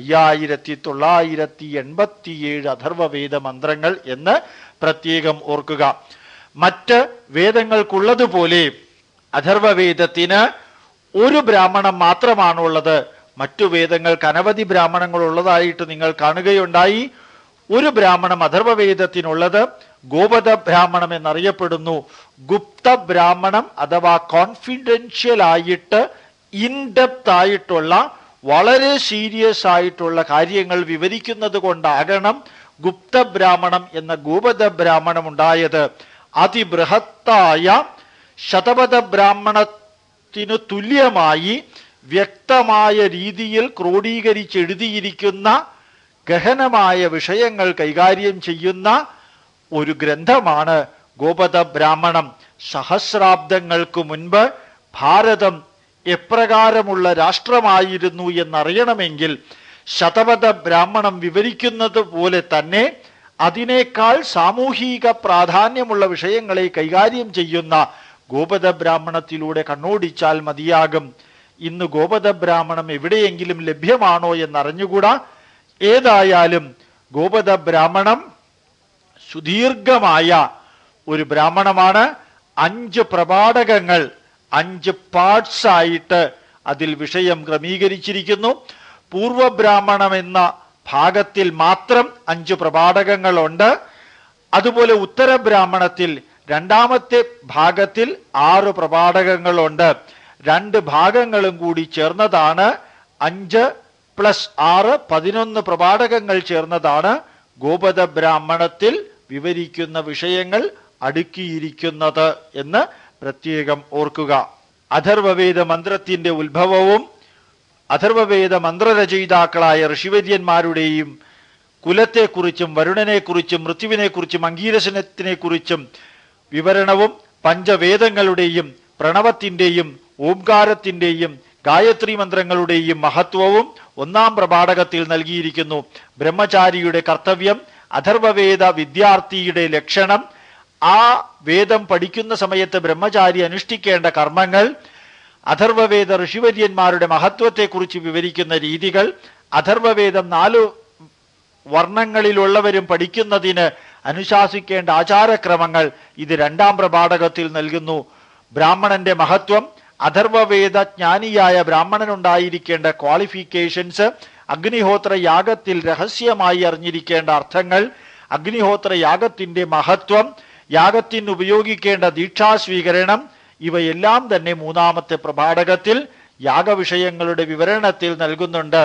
5987 അഥർവവേദ മന്ത്രങ്ങൾ എന്ന് പ്രത്യേകം ഓർക്കുക. മറ്റ് വേദങ്ങൾക്കുള്ളതുപോലെ അഥർവവേദത്തിന് ഒരു ബ്രാഹ്മണം മാത്രമാണുള്ളത്. മറ്റു വേദങ്ങൾക്ക് അനവധി ബ്രാഹ്മണങ്ങൾ ഉള്ളതായിട്ട് നിങ്ങൾ കാണുകയുണ്ടായി. ഒരു ബ്രാഹ്മണം അഥർവവേദത്തിനുള്ളത് ഗോപദ ബ്രാഹ്മണം എന്നറിയപ്പെടുന്നു. ഗുപ്ത ബ്രാഹ്മണം അഥവാ കോൺഫിഡൻഷ്യൽ ആയിട്ട് ഇൻഡെപ്ത് ആയിട്ടുള്ള വളരെ സീരിയസ് ആയിട്ടുള്ള കാര്യങ്ങൾ വിവരിക്കുന്നത് കൊണ്ടാകണം ഗുപ്ത ബ്രാഹ്മണം എന്ന ഗോപദ ബ്രാഹ്മണം ഉണ്ടായത്. അതിബൃഹത്തായ ശതപഥ ബ്രാഹ്മണത്തിനു തുല്യമായി വ്യക്തമായ രീതിയിൽ ക്രോഡീകരിച്ചെഴുതിയിരിക്കുന്ന ഗഹനമായ വിഷയങ്ങൾ കൈകാര്യം ചെയ്യുന്ന ഒരു ഗ്രന്ഥമാണ് ഗോപദ ബ്രാഹ്മണം. സഹസ്രാബ്ദങ്ങൾക്ക് മുൻപ് ഭാരതം എപ്രകാരമുള്ള രാഷ്ട്രമായിരുന്നു എന്നറിയണമെങ്കിൽ ശതപഥ ബ്രാഹ്മണം വിവരിക്കുന്നത് പോലെ തന്നെ അതിനേക്കാൾ സാമൂഹിക പ്രാധാന്യമുള്ള വിഷയങ്ങളെ കൈകാര്യം ചെയ്യുന്ന ഗോപദ ബ്രാഹ്മണത്തിലൂടെ കണ്ണോടിച്ചാൽ മതിയാകും. ഇന്ന് ഗോപദ ബ്രാഹ്മണം എവിടെയെങ്കിലും ലഭ്യമാണോ എന്നറിഞ്ഞുകൂടാ. ഏതായാലും ഗോപദ ബ്രാഹ്മണം സുദീർഘമായ ഒരു ബ്രാഹ്മണമാണ്. 5 പ്രപാഠകങ്ങൾ, 5 പാർട്സ് ആയിട്ട് അതിൽ വിഷയം ക്രമീകരിച്ചിരിക്കുന്നു. പൂർവബ്രാഹ്മണം എന്ന ഭാഗത്തിൽ മാത്രം 5 പ്രപാഠകങ്ങളുണ്ട്. അതുപോലെ ഉത്തരബ്രാഹ്മണത്തിൽ രണ്ടാമത്തെ ഭാഗത്തിൽ 6 പ്രപാഠകങ്ങളുണ്ട്. 2 ഭാഗങ്ങളും കൂടി ചേർന്നതാണ് 5 + 6 11 പ്രപാഠകങ്ങൾ ചേർന്നതാണ് ഗോപദ ബ്രാഹ്മണത്തിൽ വിവരിക്കുന്ന വിഷയങ്ങൾ അടുക്കിയിരിക്കുന്നത് എന്ന് പ്രത്യേകം ഓർക്കുക. അഥർവവേദ മന്ത്രത്തിന്റെ ഉത്ഭവവും അഥർവവേദ മന്ത്രരചയിതാക്കളായ ഋഷിവര്യന്മാരുടെയും കുലത്തെക്കുറിച്ചും വരുണനെക്കുറിച്ചും മൃത്യുവിനെക്കുറിച്ചും അംഗീരസനത്തിനെക്കുറിച്ചും വിവരണവും പഞ്ചവേദങ്ങളുടെയും പ്രണവത്തിൻ്റെയും ഓംകാരത്തിൻ്റെയും ഗായത്രി മന്ത്രങ്ങളുടെയും മഹത്വവും 1-ാം പ്രപാഠകത്തിൽ നൽകിയിരിക്കുന്നു. ബ്രഹ്മചാരിയുടെ കർത്തവ്യം, അഥർവവേദ വിദ്യാർത്ഥിയുടെ ലക്ഷണം, ആ വേദം പഠിക്കുന്ന സമയത്ത് ബ്രഹ്മചാരി അനുഷ്ഠിക്കേണ്ട കർമ്മങ്ങൾ, അഥർവവേദ ഋഷിവര്യന്മാരുടെ മഹത്വത്തെക്കുറിച്ച് വിവരിക്കുന്ന രീതികൾ, അഥർവവേദം 4 വർണ്ണങ്ങളിലുള്ളവരും പഠിക്കുന്നതിന് അനുശാസിക്കേണ്ട ആചാരക്രമങ്ങൾ, ഇത് 2-ാം പ്രപാഠകത്തിൽ നൽകുന്നു. ബ്രാഹ്മണന്റെ മഹത്വം, അഥർവവേദ ജ്ഞാനിയായ ബ്രാഹ്മണനുണ്ടായിരിക്കേണ്ട ക്വാളിഫിക്കേഷൻസ്, അഗ്നിഹോത്ര യാഗത്തിൽ രഹസ്യമായി അറിഞ്ഞിരിക്കേണ്ട അർത്ഥങ്ങൾ, അഗ്നിഹോത്ര യാഗത്തിന്റെ മഹത്വം, യാഗത്തിന് ഉപയോഗിക്കേണ്ട ദീക്ഷാസ്വീകരണം, ഇവയെല്ലാം തന്നെ 3-ാമത്തെ പ്രപാഠകത്തിൽ യാഗവിഷയങ്ങളുടെ വിവരണത്തിൽ നൽകുന്നുണ്ട്.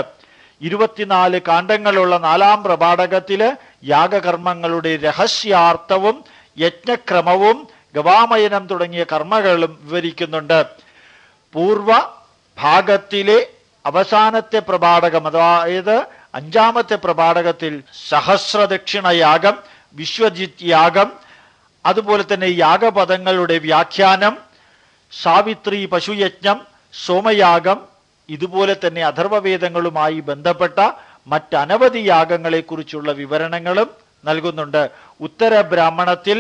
24 കാണ്ഡങ്ങളുള്ള 4-ാം പ്രപാഠകത്തില് യാഗകർമ്മങ്ങളുടെ രഹസ്യാർത്ഥവും യജ്ഞക്രമവും ഗവാമയനം തുടങ്ങിയ കർമ്മങ്ങളും വിവരിക്കുന്നുണ്ട്. പൂർവ ഭാഗത്തിലെ അവസാനത്തെ പ്രപാഠകം, അതായത് 5-ാമത്തെ പ്രപാഠകത്തിൽ സഹസ്രദക്ഷിണയാഗം, വിശ്വജിത് യാഗം, അതുപോലെ തന്നെ യാഗപദങ്ങളുടെ വ്യാഖ്യാനം, സാവിത്രി പശുയജ്ഞം, സോമയാഗം, ഇതുപോലെ തന്നെ അഥർവവേദങ്ങളുമായി ബന്ധപ്പെട്ട മറ്റനവധി യാഗങ്ങളെക്കുറിച്ചുള്ള വിവരണങ്ങളും നൽകുന്നുണ്ട്. ഉത്തര ബ്രാഹ്മണത്തിൽ,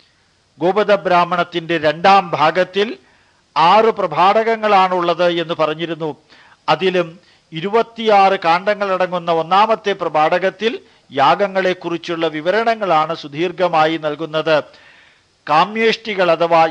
ഗോപത ബ്രാഹ്മണത്തിന്റെ 2-ാം ഭാഗത്തിൽ 6 പ്രഭാടകങ്ങളാണുള്ളത് എന്ന് പറഞ്ഞിരുന്നു. അതിലും 26 കാണ്ഡങ്ങളടങ്ങുന്ന 1-ാമത്തെ പ്രഭാടകത്തിൽ യാഗങ്ങളെക്കുറിച്ചുള്ള വിവരണങ്ങളാണ് സുദീർഘമായി നൽകുന്നത്. കാമ്യേഷ്ടികൾ അഥവാ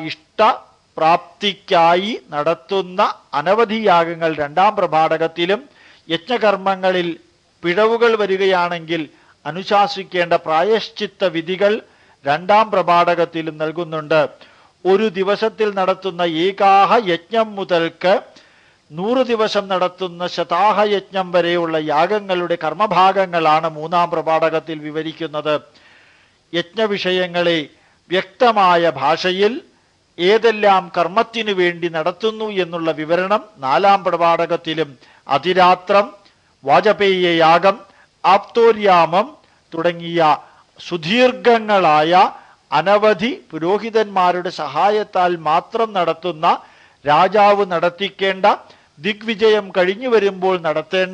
ഇഷ്ടപ്രാപ്തിക്കായി നടത്തുന്ന അനവധി യാഗങ്ങൾ 2-ാം പ്രഭാടകത്തിലും, യജ്ഞകർമ്മങ്ങളിൽ പിഴവുകൾ വരികയാണെങ്കിൽ അനുശാസിക്കേണ്ട പ്രായശ്ചിത്ത വിധികൾ 2-ാം പ്രഭാടകത്തിലും നൽകുന്നുണ്ട്. ഒരു ദിവസത്തിൽ നടത്തുന്ന ഏകാഹ യജ്ഞം മുതൽക്ക് 100 ദിവസം നടത്തുന്ന ശതാഹ യജ്ഞം വരെയുള്ള യാഗങ്ങളുടെ കർമ്മഭാഗങ്ങളാണ് 3-ാം പ്രഭാടകത്തിൽ വിവരിക്കുന്നത്. യജ്ഞവിഷയങ്ങളെ വ്യക്തമായ ഭാഷയിൽ ഏതെല്ലാം കർമ്മത്തിനു വേണ്ടി നടത്തുന്നു എന്നുള്ള വിവരണം 4-ാം പ്രഭാടകത്തിലും, അതിരാത്രം, വാജപേയ യാഗം, ആപ്തോര്യാമം തുടങ്ങിയ സുദീർഘങ്ങളായ അനവധി പുരോഹിതന്മാരുടെ സഹായത്താൽ മാത്രം നടത്തുന്ന, രാജാവ് നടത്തിക്കേണ്ട, ദിഗ്വിജയം കഴിഞ്ഞു വരുമ്പോൾ നടത്തേണ്ട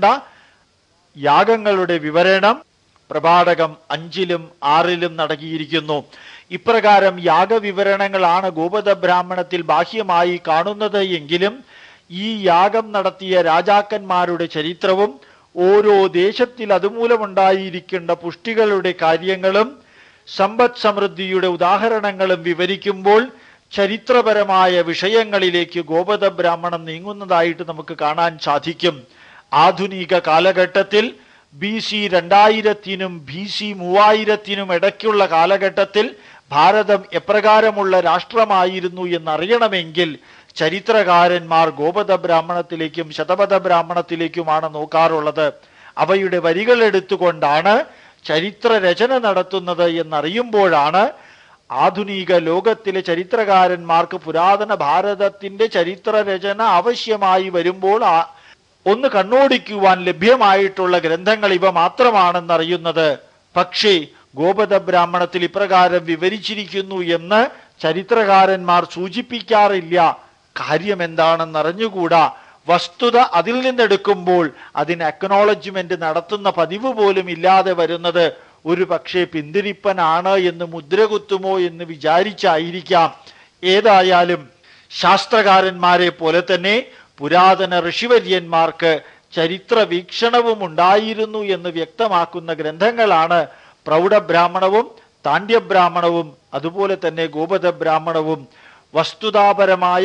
യാഗങ്ങളുടെ വിവരണം പ്രഭാടകം 5-ലും 6-ലും നടത്തിയിരിക്കുന്നു. ഇപ്രകാരം യാഗവിവരണങ്ങളാണ് ഗോപത ബ്രാഹ്മണത്തിൽ ബാഹ്യമായി കാണുന്നത് എങ്കിലും ഈ യാഗം നടത്തിയ രാജാക്കന്മാരുടെ ചരിത്രവും ഓരോ ദേശത്തിൽ അതുമൂലമുണ്ടായിരിക്കേണ്ട പുഷ്ടികളുടെ കാര്യങ്ങളും സമ്പദ് സമൃദ്ധിയുടെ ഉദാഹരണങ്ങളും വിവരിക്കുമ്പോൾ ചരിത്രപരമായ വിഷയങ്ങളിലേക്ക് ഗോപത ബ്രാഹ്മണം നീങ്ങുന്നതായിട്ട് നമുക്ക് കാണാൻ സാധിക്കും. ആധുനിക കാലഘട്ടത്തിൽ BC 2000-നും BC 3000-നും ഇടയ്ക്കുള്ള കാലഘട്ടത്തിൽ ഭാരതം എപ്രകാരമുള്ള രാഷ്ട്രമായിരുന്നു എന്നറിയണമെങ്കിൽ ചരിത്രകാരന്മാർ ഗോപത ബ്രാഹ്മണത്തിലേക്കും ശതപഥ ബ്രാഹ്മണത്തിലേക്കുമാണ് നോക്കാറുള്ളത്. അവയുടെ വരികൾ എടുത്തുകൊണ്ടാണ് ചരിത്ര രചന നടത്തുന്നത് എന്നറിയുമ്പോഴാണ് ആധുനിക ലോകത്തിലെ ചരിത്രകാരന്മാർക്ക് പുരാതന ഭാരതത്തിന്റെ ചരിത്ര രചന ആവശ്യമായി വരുമ്പോൾ ഒന്ന് കണ്ണോടിക്കുവാൻ ലഭ്യമായിട്ടുള്ള ഗ്രന്ഥങ്ങൾ ഇവ മാത്രമാണെന്നറിയുന്നത്. പക്ഷേ ഗോപത ബ്രാഹ്മണത്തിൽ ഇപ്രകാരം വിവരിച്ചിരിക്കുന്നു എന്ന് ചരിത്രകാരന്മാർ സൂചിപ്പിക്കാറില്ല. കാര്യം എന്താണെന്നറിഞ്ഞുകൂടാ. വസ്തുത അതിൽ നിന്നെടുക്കുമ്പോൾ അതിന് അക്നോളജ്മെന്റ് നടത്തുന്ന പതിവ് പോലും ഇല്ലാതെ വരുന്നത് ഒരു പക്ഷേ പിന്തിരിപ്പനാണ് എന്ന് മുദ്രകുത്തുമോ എന്ന് വിചാരിച്ചായിരിക്കാം. ഏതായാലും ശാസ്ത്രകാരന്മാരെ പോലെ തന്നെ പുരാതന ഋഷിവര്യന്മാർക്ക് ചരിത്ര വീക്ഷണവും ഉണ്ടായിരുന്നു എന്ന് വ്യക്തമാക്കുന്ന ഗ്രന്ഥങ്ങളാണ് പ്രൗഢബ്രാഹ്മണവും താണ്ഡ്യബ്രാഹ്മണവും അതുപോലെ തന്നെ ഗോപത ബ്രാഹ്മണവും. വസ്തുതാപരമായ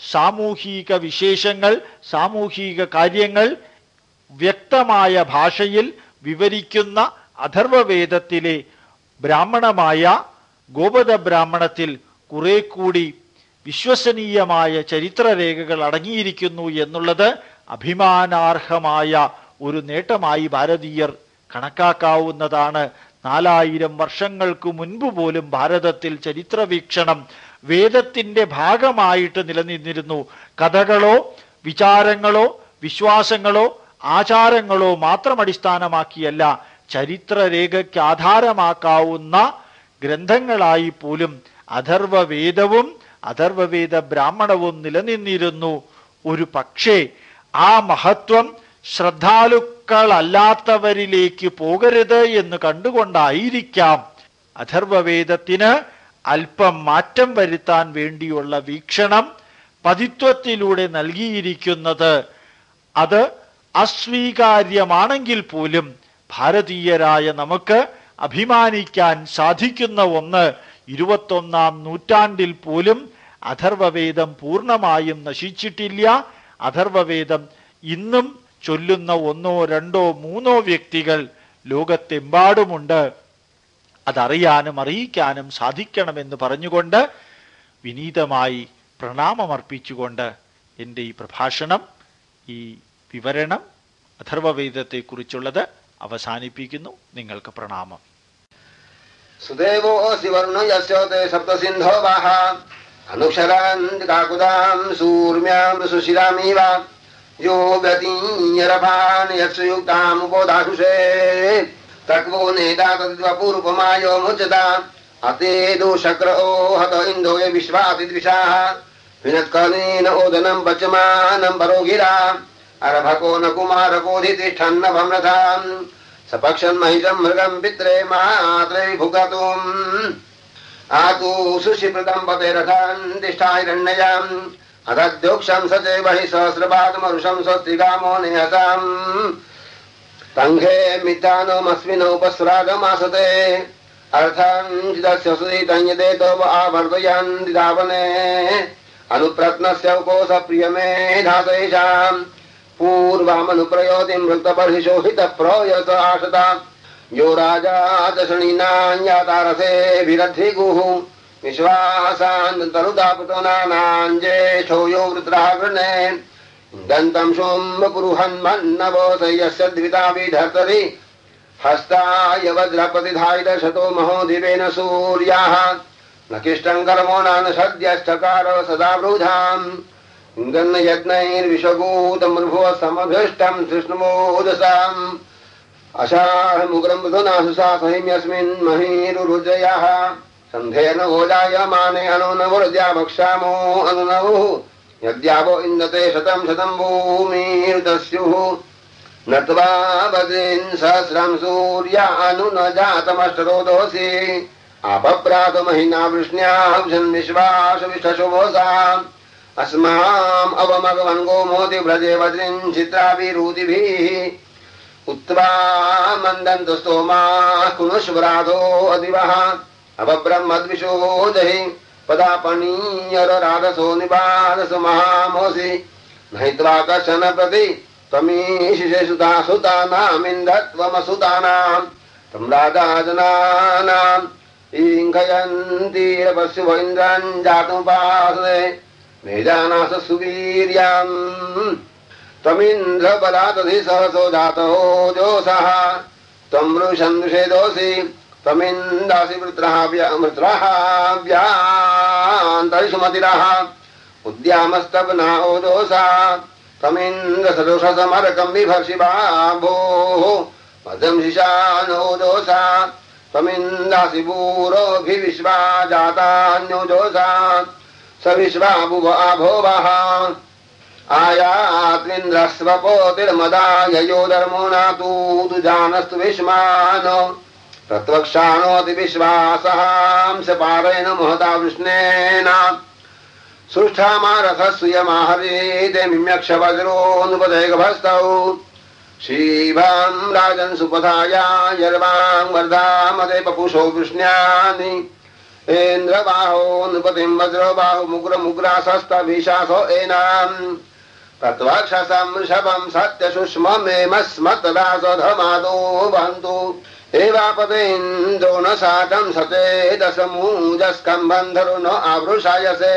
സാമൂഹിക വിശേഷങ്ങൾ, സാമൂഹിക കാര്യങ്ങൾ വ്യക്തമായ ഭാഷയിൽ വിവരിക്കുന്ന അഥർവവേദത്തിലെ ബ്രാഹ്മണമായ ഗോപത ബ്രാഹ്മണത്തിൽ കുറെ കൂടി വിശ്വസനീയമായ ചരിത്രരേഖകൾ അടങ്ങിയിരിക്കുന്നു എന്നുള്ളത് അഭിമാനാർഹമായ ഒരു നേട്ടമായി ഭാരതീയർ കണക്കാക്കാവുന്നതാണ്. 4000 വർഷങ്ങൾക്ക് മുൻപ് പോലും ഭാരതത്തിൽ ചരിത്രവീക്ഷണം വേദത്തിന്റെ ഭാഗമായിട്ട് നിലനിന്നിരുന്നു. കഥകളോ വിചാരങ്ങളോ വിശ്വാസങ്ങളോ ആചാരങ്ങളോ മാത്രം അടിസ്ഥാനമാക്കിയല്ല, ചരിത്രരേഖയ്ക്ക് ആധാരമാക്കാവുന്ന ഗ്രന്ഥങ്ങളായി പോലും അഥർവവേദവും അഥർവവേദ ബ്രാഹ്മണവും നിലനിന്നിരുന്നു. ഒരു പക്ഷേ ആ മഹത്വം ശ്രദ്ധാലുക്കളല്ലാത്തവരിലേക്ക് പോകരുത് എന്ന് കണ്ടുകൊണ്ടായിരിക്കാം അഥർവവേദത്തിന് അല്പം മാറ്റം വരുത്താൻ വേണ്ടിയുള്ള വീക്ഷണം പതിത്വത്തിലൂടെ നൽകിയിരിക്കുന്നത്. അത് അസ്വീകാര്യമാണെങ്കിൽ പോലും ഭാരതീയരായ നമുക്ക് അഭിമാനിക്കാൻ സാധിക്കുന്ന ഒന്ന്, 21-ാം നൂറ്റാണ്ടിൽ പോലും അഥർവവേദം പൂർണ്ണമായും നശിച്ചിട്ടില്ല. അഥർവവേദം ഇന്നും ചൊല്ലുന്ന 1, 2, 3 വ്യക്തികൾ ലോകത്തെമ്പാടുമുണ്ട്. അതറിയാനും അറിയിക്കാനും സാധിക്കണമെന്ന് പറഞ്ഞുകൊണ്ട് വിനീതമായി പ്രണാമമർപ്പിച്ചുകൊണ്ട് എൻ്റെ ഈ പ്രഭാഷണം, ഈ വിവരണം അഥർവവേദത്തെക്കുറിച്ചുള്ളത് അവസാനിപ്പിക്കുന്നു. നിങ്ങൾക്ക് പ്രണാമം. സുദേവോऽसि वर्णो यस्योते सप्तसिन्धो वाः अनुक्षरान् सूर्म्यां सुशिरामिव यो व्यतीयरपान् यत्सुयुक्तामुपोदाशुषे तक्वो नेता तद्वपूर्वमायो मुच्यता अते दोषक्रो हत इन्दो ये विश्वातिद्विषाः विनत्कनेन ओदनं पचमानं परोगिरा अरभको न कुमारकोऽधितिष्ठन्न रथाम् सपक्षन् महिषं मृगं पित्रे मात्रे भुगतुम् आतु सुशिप्रदं पते रथान् तिष्ठाहिरण्ययाम् अदद्योक्षं सचे बहि सहस्रपादमरुषं स्वस्तिकामो निहताम् तङ्घे मिथ्यानोमस्मिनोपस्रागमासते अर्थं चिदस्य सुदीतञ्यते तव आवर्तयन् दिदावने अनुप्रत्नस्य कोश प्रियमे धातैषाम् पूर्वामनुप्रयोतिं वृत्तपर्हिशोहितः प्रोयत आशता यो राजा दशणीनाञ्जातारसे विरद्धिगुः विश्वासान् तरुदापतनानां ज्येष्ठो यो वृत्रः गृह्णे दन्तं शुम्भपुरुहन्मन्नवोस यस्य द्विता विधर्तरि हस्ताय वज्रप्रतिधायितशतो महोदिवेन सूर्याः न किष्टं कर्मो न सद्यश्चकार सदा वृधाम् गन्नयज्ञैर्विषभूतमृभुवः समभीष्टं तृष्णमोदसाम् अषाढमुग्रं मृधुना सुसासहिम्यस्मिन् महीरुरुजयः सन्धेन भोजायमाने अनुनवृद्या भक्षामो अनुनवुः यद्यावो इन्दते शतं शतं भूमिर्दस्युः नत्वा वदीन् सहस्रं सूर्या अनु न जातमष्टरोदोऽसि आपप्रात महिना वृष्ण्याभ्यन् विश्वासविष्ठशुभोसा अस्माम् अवमगवन् गोमोति व्रजे वज्रिन् चित्राभिरुदिभिः उत्वा मन्दन्तु स्तोमाः कुनुष्वराधो अधिवः अवब्रह्मद्विषोदहि पदापनीयरराधसो निबाधसो महामोसि नहित्वा कश्चन प्रति त्वमीशिषे सुता सुतानामिन्धत्वमसुतानां तं राजा जनानाम् ईङ्घयन्तीरपश्युव इन्द्रन् जातुमुपासते मेजानास सुवीर्याम् त्वमिन्द्रबलादधि सहसो जातो जोषः त्वं वृषन्दुषेदोऽसि त्वमिन्दासि वृत्रः व्यान्तरिषुमतिरः उद्यामस्तब्ना ओजोषा त्वमिन्द्रसदोषसमरकं बिभर्षिवा भोः मदं शिशानोजोषा त्वमिन्दासि भूरोऽभिविश्वा जातान्योजोषा स विश्वा भुवः आयात्विन्द्रस्वपोतिर्मदाय यो धर्मो नातु जानस्तु विश्वान् प्रत्वक्षाणोति विश्वासहांस पारेण महता वृष्णेन सुष्ठामारथस्सूयमाहरीते मिम्यक्ष वज्रोऽनुपदेगभस्तौ शिवां राजन् सुपथाया यर्वां वर्धामते पपुषो वृष्ण्यानि इन्द्रबाहो नृपतिं वज्रबाहुमुग्रमुग्रासस्तभिषासो एनाम् तत्त्वाक्षसं वृषभं सत्यशुष्ममेमस्मत्तदासधमादो वहन्तु एवापतेन्द्रो न साकं सचेदसमूजस्कम्बन्धरो न आवृषायसे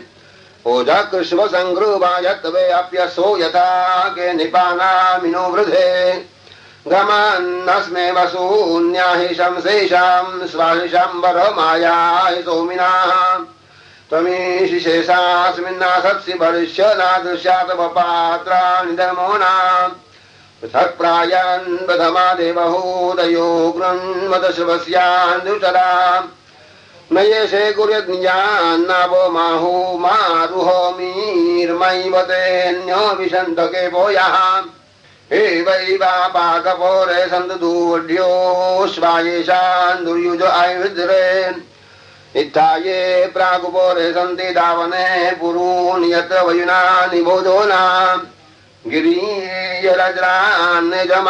ओजकृष्वसङ्गृभायत्वे अप्यसो यथा के निपानामिनो वृधे गमन्नस्मे वसून्याहिषं शेषां स्वाहिषम्बरमायाहि सोमिनाः त्वमीशि शेषास्मिन्नासत्सि भरिष्य नादृश्यातवपात्राणि धर्मोणाम् पृथक् प्रायान् प्रथमा देवहूदयो गृह्ण्वदशवस्यान्दुचराम् न येषे कुर्यज्ञान्नावो माहु मारुहोमीर्मैवतेऽन्यो विशन्तके पोयः एवैवापाकपोरे सन्तु दूढ्योऽश्वायेषान् दुर्युज आयुध्रे इत्थाये प्रागुपोरे सन्ति दावने पुरून् यत्र वयुनानि भोजोनाम् गिरीयरज्रान्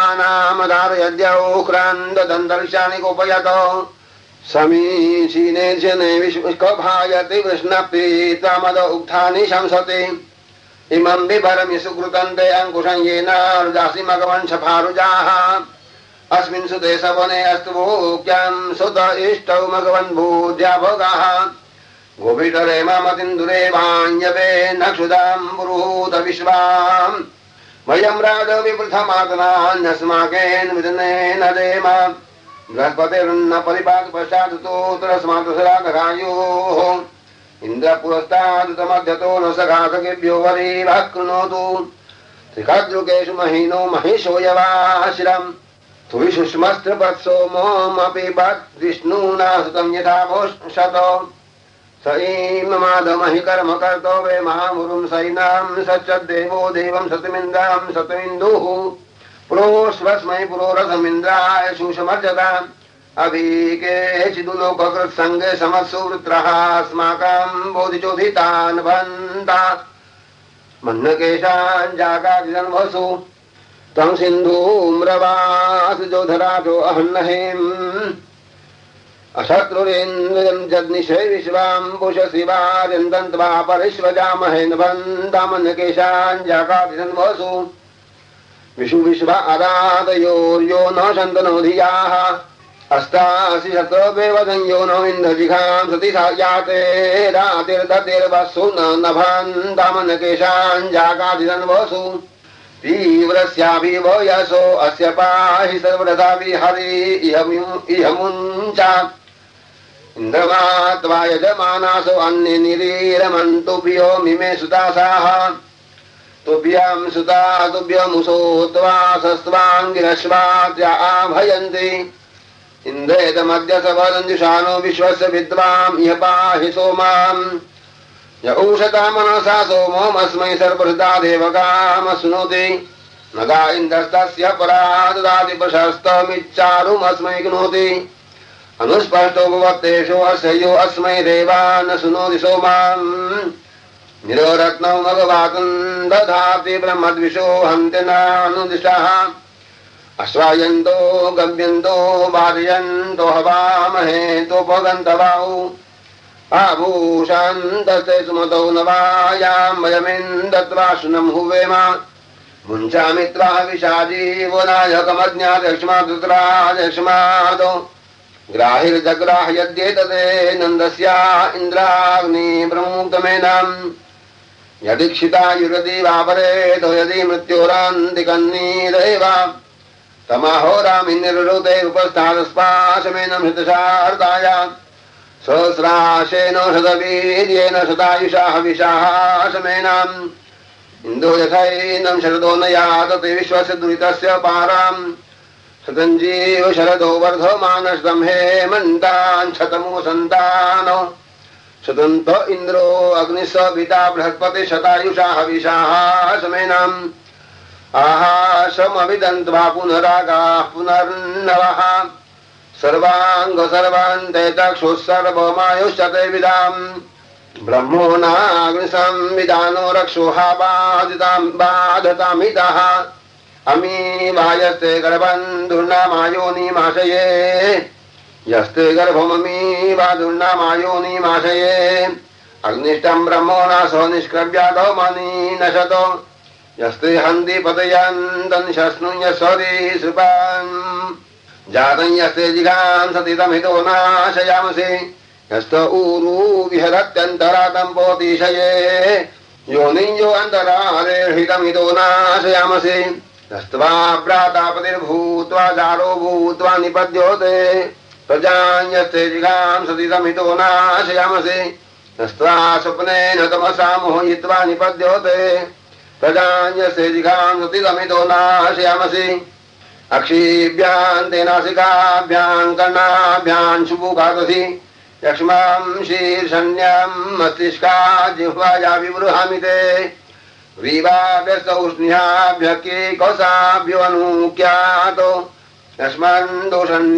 यजमानामधारयद्यौक्रान्ददन्तर्षाणि कोपयतो समीचीने जने विश्वभायति वृष्णपीत्वामद उक्थानि शंसति इमं बिभरमि सुकृतन्ते अङ्कुशं येन रुजासिमगवंशफारुजाः अस्मिन् सुते सवने अस्तु भोक्यां सुत इष्टौ मघवन् भूज्या भोगाः गोभितरे ममतिन्दुरे वाञ्यवे नक्षुदां पुरुहूत विश्वाम् वयं राज विप्रथमातनान्यस्माकेन विदनेन देम बृहस्पतिर्न परिपात पश्चात् तोत्रस्मात् सरागरायोः इन्द्रपुरस्तादुतमध्यतो न सघातकेभ्यो वरीवः कृणोतु त्रिखद्रुकेषु महीनो महिषो यवाशिरम् तुविशुष्मस्त्रपत्सोमोऽपि बद्विष्णुना सुतं यथा भोषतो स ईममादमहि कर्म कर्तो वे महामुरुं सैनां सच्चद्देवो देवं सतमिन्द्रां सतमिन्दुः पुरोस्वस्मै पुरोरसमिन्द्राय सुषमर्जताम् अभीकेचिदुलोककृत्सङ्गे समत्सुवृत्रः अस्माकं बोधिचोदितान् भन्ता मन्नकेशान् जागादिजन्वसु तं सिन्धूम्रवासुजोधराजो अहन्नहेम् अशत्रुरेन्द्रं जग्निशे विश्वाम्बुष शिवार्यन्दन्त्वा परिष्वजामहेन भन्तामन्नकेशान् जागादिजन्वसु विषु विश्व आराधयोर्यो न शन्तनो धियाः अष्टासि शतवेवदन्यो नो इन्द्रजिघां सति याते रातिर्दतिर्वसु न भान्तामन्नकेशान् जागादिजन्वसु तीव्रस्याभिवयसो अस्य पाहि सर्वदा विहरि इहमुञ्चा इन्द्रमा यजमानासो अन्ये निरीरमन्तु प्रियो मिमे सुदासाः तुभ्यं सुता तुभ्यमुसो त्वा सस्त्वाङ्गिरश्वाद्या आभयन्ति इन्द्रेतमद्य सवदञ्जुषानो विश्वस्य विद्वाम् इह पाहि सोमाम् य ऊषता मनसा सोमोऽस्मै सर्वहृदा देवकामश्नोति न गा इन्द्रस्तस्य परा ददाति प्रशस्तमिच्चारुमस्मै घ्नोति अनुस्पष्टो भवत्तेषो अस्य यो अस्मै देवान् शृणोति सोमाम् निररत्नौ मघवाकं दधाति ब्रह्मद्विषो हन्त्यनानुदिशः अश्वायन्तो गम्यन्तो वारयन्तो हवामहे तोपगन्तवाौ आभूषन्तस्ते सुमतौ नवायां वयमिन्दत्वा शुनं हुवेम मुञ्चामि त्वा विशाजीवो नायकमज्ञातक्ष्मादुत्रादक्ष्मादो ग्राहिर्जग्राह्यद्येतते नन्दस्या इन्द्राग्नि प्रमुक्तमेनाम् यदीक्षितायुर्यदीवापरेतो यदि मृत्योरान्तिकन्नीदैव तमाहोरामिन्निरुते उपस्थातस्पाशमेन हृतशार्दाय सहस्राशेन शतवीर्येण शतायुषा हविषाः शमेनाम् इन्दो यथैनं शरदो न यादते विश्वस्य दुरितस्य पाराम् शतञ्जीव शरदो वर्धमानशतं हेमन्तान् शतमु सन्तानो शतन्त इन्द्रो अग्निस्सविता बृहस्पति शतायुषा हविषाः शमेनाम् आहाशमविदन्त्वा पुनरागाः पुनर्नवः सर्वाङ्ग सर्वान्ते चक्षुः सर्वमायुष्यते विदाम् ब्रह्मो नाग्निसंविदानो रक्षोहा बाधतामितः अमी वायस्ते गर्भन्धुर्नामायोनिमाशये यस्ते गर्भममी वाधुर्नामायोनिमाशये अग्निष्टं ब्रह्मो नासो निष्क्रव्यादो मनी नशतो यस्ते हन्ति पतयन्तन् शश्नुयस्वरी सृपान् जातं यस्ते जिघां सतितमितो नाशयामसि यस्त ऊरू विहरत्यन्तरातं पोतिशये योनिञ्जो अन्तरालेर्हितमितो नाशयामसि यस्त्वा भ्रातापतिर्भूत्वा जारो भूत्वा निपद्योते प्रजान्यस्ते जिघां सतितमितो नाशयामसि यस्त्वा स्वप्नेन तमसा मोहयित्वा निपद्योते प्रजान्यस्ते जिघां सतितमितो नाशयामसि अक्षीभ्यां ते नासिकाभ्यां कर्णाभ्यां शुभुकादसि यक्ष्मां शीर्षण्यां मस्तिष्का जिह्वाया विवृहामि ते वीवाभ्यस्तौष्ण्याभ्यः केकौसाभ्यो अनुक्यातो यस्मान्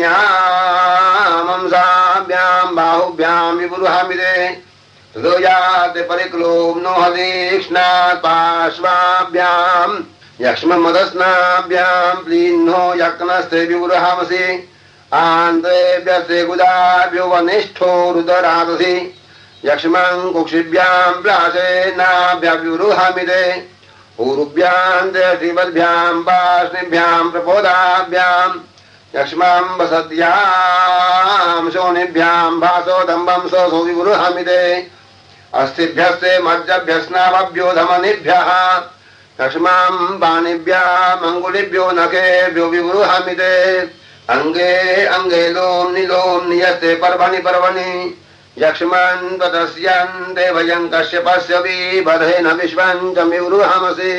दोषण्यामंसाभ्यां बाहुभ्यां विवृहामि ते ततो याते परिक्लोम्नो हतीक्ष्णात् पार्श्वाभ्यां यक्ष्ममदस्नाभ्यां प्लीन्नो यक्नस्ते विवृहामसि आन्तेभ्यस्ते गुदाभ्यो वनिष्ठो रुदरादसि यक्ष्मं कुक्षिभ्यां प्राशेनाभ्यः विवृहामि ते ऊरुभ्यां ते श्रीवद्भ्यां पार्ष्णिभ्यां प्रपोदाभ्यां यक्ष्मं वसद्यां शोणिभ्यां भासोदम्बं सो विवृहामि ते अस्थिभ्यस्ते मज्जभ्यस्नाभ्यो धमनिभ्यः यक्ष्मं पाणिभ्याम् अङ्गुलिभ्यो नखेभ्यो विवृहामि ते अंगे अंगे लोम निलोम नियस्ते पर्वणि पर्वणि यक्ष्मन् ततस्यन्ते वयं कश्यपस्य विबधेन विश्वं च विवृहामसि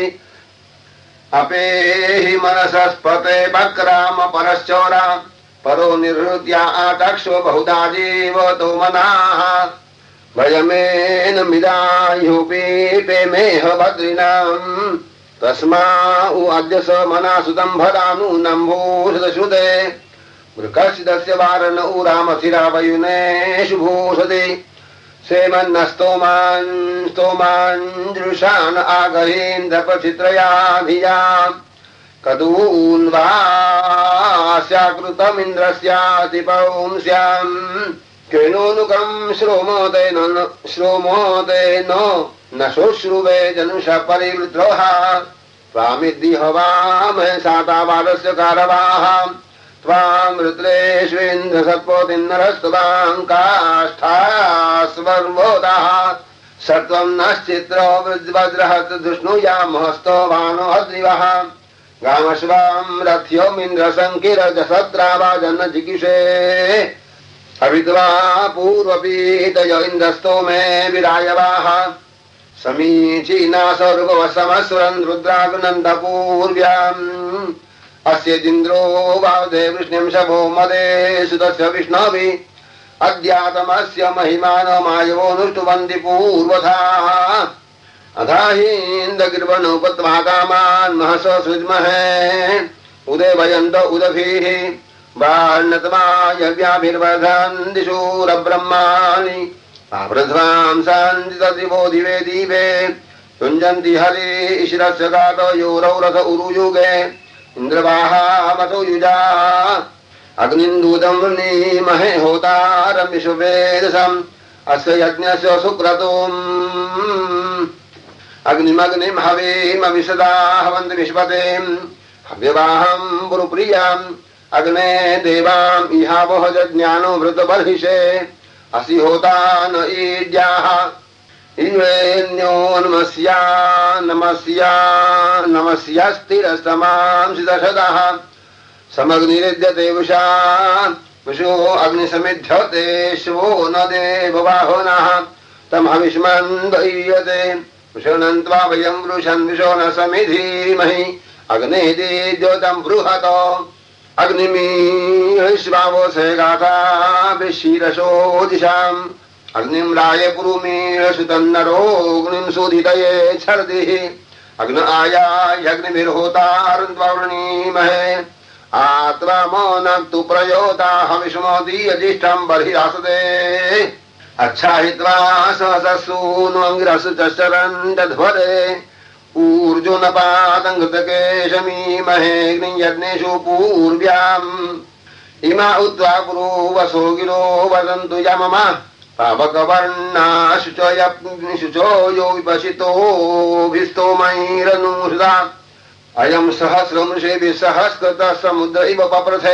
अपेहि मनसस्पते वक्राम परश्चोरा परो निर्हृत्या आचक्षो बहुधा जीवतो मनाः भयमेन मिदायुपीपे मेह बद्रिणाम् तस्माउ अद्य स मनासुतं भरानूनं भूषदश्रुते मृकर्षितस्य वारण उरामथिरावयुनेषु भूषते सेमन्नस्तोमान् आगहेन्द्रपचित्रया धिया कदून्वास्याकृतमिन्द्रस्यातिपौंस्याम् केनोनुकं श्रोमोतेन न शुश्रुवे जनुषा परिवृत्रोः त्वामिद्दिहवामहे सातावादस्य कारवाः त्वां रुद्रेष्वेन्द्रसत्पोतिन्नरस्तवां काष्ठास्वर्वोदाः सत्वं नश्चित्रो वज्रहस्तधृष्णुयामहस्तो वानो हद्रिवः गामश्वां रथ्योमिन्द्रसङ्किरजसत्रावाजन्न जिगीषे अविद्वा पूर्वपीतय इन्द्रस्तो मे विरायवाः समीचीना सर्ववसमस्वरन् रुद्राग्नन्दपूर्व्याम् अस्येदिन्द्रो वावदे वृष्णिं शवो मदे सुतस्य विष्णवे अज्ञातमस्य महिमानमायवोऽनुष्टुवन्ति पूर्वथाः अधाहीन्द्रगिर्वणोपत्वाकामान् महस सृज्महे उदेवयन्त उदभिः बाणत्वायव्याभिर्वधन् दिशूरब्रह्माणि आवृध्वां सान्दितदिवो दिवे दिवे युञ्जन्ति हरि ईश्वरस्य गातयोरौ रथ उरुयुगे इन्द्रवाहामतो युजा अग्निन्दूतं वृणीमहे होतारं विश्ववेदसम् अस्य यज्ञस्य सुक्रतुम् अग्निमग्निं हवीमविशदा हवन्ति विश्वतेम् हव्यवाहं पुरुप्रियाम् अग्ने देवाम् इहावह जज्ञानो वृतबर्हिषे असि होता न ईड्याः इन्वेन्यो नमस्यास्तिरस्तमांसि दशदः समग्निरिद्यते वृषा वृषो अग्निसमिध्यते श्वो न देवबाहुनः तमहविष्मन्दयते वृषणन्त्वा वयं वृषन् विशो न समिधीमहि अग्ने द्योतं बृहत अग्निमीश्वावोसे गाथा विशीरशो दिशाम् अग्निं राये पुरुमीषु तन्नरोऽग्निं सुधितये छर्दिः अग्न आयायग्निभिर्होतारन्त्ववृणीमहे आत्वामोनक्तु प्रयोता हविष्मोदीयजिष्ठं बर्हिरासते अच्छाहित्वा सहससून्वङ्गिरसु च शरन् दध्वरे ऊर्जुनपादङ्घृतकेशमीमहेऽग्नियज्ञेषु पूर्व्याम् इमा उद्वा कुरु वसो गिरो वदन्तु यममा पावकवर्णाशुचो यो विपशितोभिस्तोमैरनुहृदा अयं सहस्रमृषेभिः सहस्कृतः समुद्र इव पप्रथे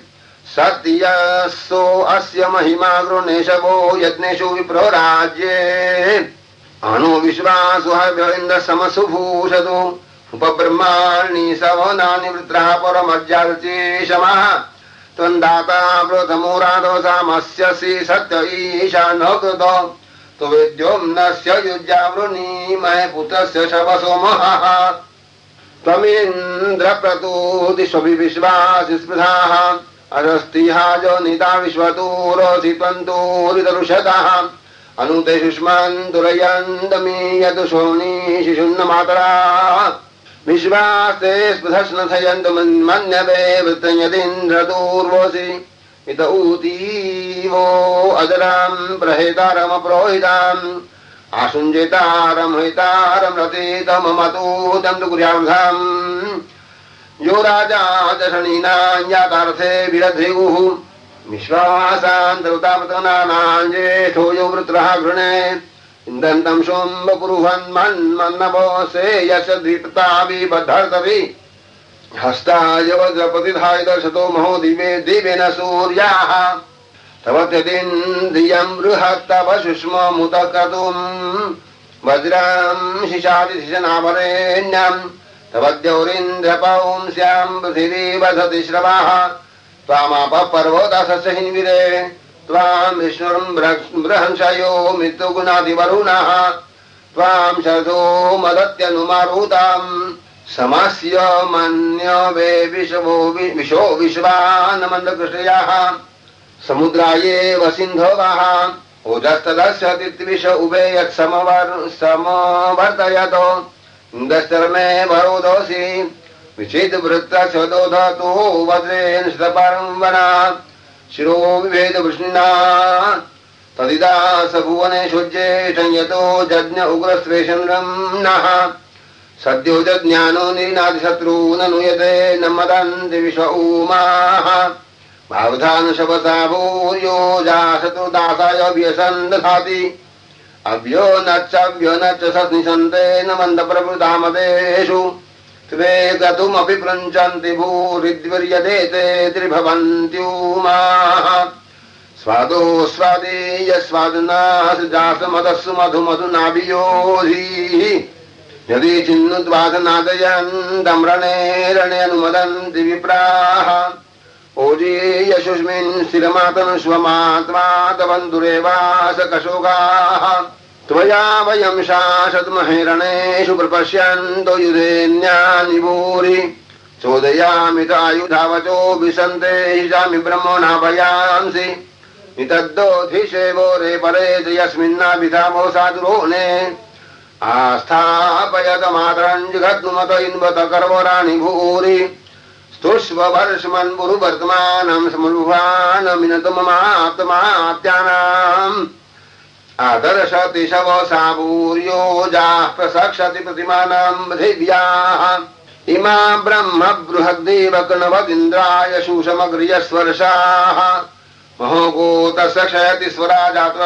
सत्यसो अस्य महिमा गृणेशवो यज्ञेषु विप्रो राज्ये अनु विश्वासु हव्येन्द्रसमसुभूषतु उपब्रह्माणि सवनानि वृत्रः परमज्जाचेशमः त्वन्दाता प्रथमोराधोसामस्यसि सत्य ईशा न कृतो तु वेद्योम्नस्य युज्यावृणीमहे पुत्रस्य शवसोमः त्वमिन्द्रप्रतुदिष्वभिविश्वासि स्पृधाः अरस्तिहाजो निता विश्वतूरोऽसि त्वन्तूरितरुषतः अनुते शुष्मान्तुरयन्तमीयतु शोणी शिशुन्न मातरा विश्वास्ते स्पृधस्नथयन्तु मन्यवे वृत्तयदिन्द्रदूर्वोऽसि इत ऊतीवो अजरां प्रहेतारमप्रोहिताम् आशुञ्जेतारं हितारं रतितममतूतं तु कुर्यामधाम् यो राजा दशनीनां यातार्थे विरध्रिगुः विश्वासान्तरुतापतनानां ज्येष्ठो यो वृत्रः गृणे इन्दन्तं सोम्बपुरुहन्मन्मन्नवोऽसे यस्य द्विपताभिबद्धर्तभि हस्ताय वज्रपतिधाय दर्शतो महो दिवेन सूर्याः तवत्यदिन्द्रियं बृहत्तव शुष्ममुतक्रतुम् वज्रं शिशादिशिशनाभरेण्यम् तवद्यौरिन्द्रपौंस्यां पृथिवी वसति श्रवाः त्वामापः पर्वतस्य हिन्विरे त्वां विष्णुं बृहंशयो मृत्युगुणादिवरुणः त्वां शरथो मदत्यनुमारुताम् समस्य मन्यवे विशो विश्वान् मन्दकृष्टयाः समुद्रायेव सिन्धवः ओजस्तदस्य तित्विष उभे यत्समवर्तयतो इन्द्रस्तर्मे भरोदोषि विचित वृत्तस्य दोधतु वज्रेण शतपर्वणा शिरो विभेद वृष्णिना तदिदा स भुवने शुज्येष्ठं यतो जज्ञ उग्रस्वेषन्नः सद्यो जज्ञानो निनादिशत्रून् नुयते न मदन्ति विश्व उमाः भावधान शपथा भूयो जाशत्रुदासाय व्यसन् दधाति अव्यो नच्च सस्निशन्ते न मन्दप्रभृतामदेषु त्वे गतुमपि पृञ्चन्ति भूरिद्विर्यदेते त्रिभवन्त्युमाः स्वादो स्वादे यस्वादुनास जासमदस्सु मधुमधुनाभियोधीः यदि चिन्नुद्वादनादयन् रणे रणे अनुमदन्ति विप्राः ओजीयशुष्मिन् स्थिरमातनुष्वमात्मातबन्धुरेवास कशोगाः त्वया वयं शासद्महे रणेषु प्रपश्यन्तो युधेन्यानि भूरि चोदयामि तायुधावचो विसन्ते हिजामि ब्रह्मणा भयांसि नितद्दोधिशेवो रे परेत यस्मिन्नाभिधावो साधुरोने आस्थापयत मातरञ्जघत्नुमत इन्वत कर्वराणि भूरि स्तुष्ववर्षमन् पुरु वर्तमानं समनुभवानमिनत ममात्मात्यानाम् आदर्शति शव सा भूर्यो जाः प्रसक्षति प्रतिमानं पृथिव्याः इमा ब्रह्म बृहद्देव कण्वदिन्द्राय शूषमग्र्यस्वर्षाः महोगोतस्य क्षयति स्वरा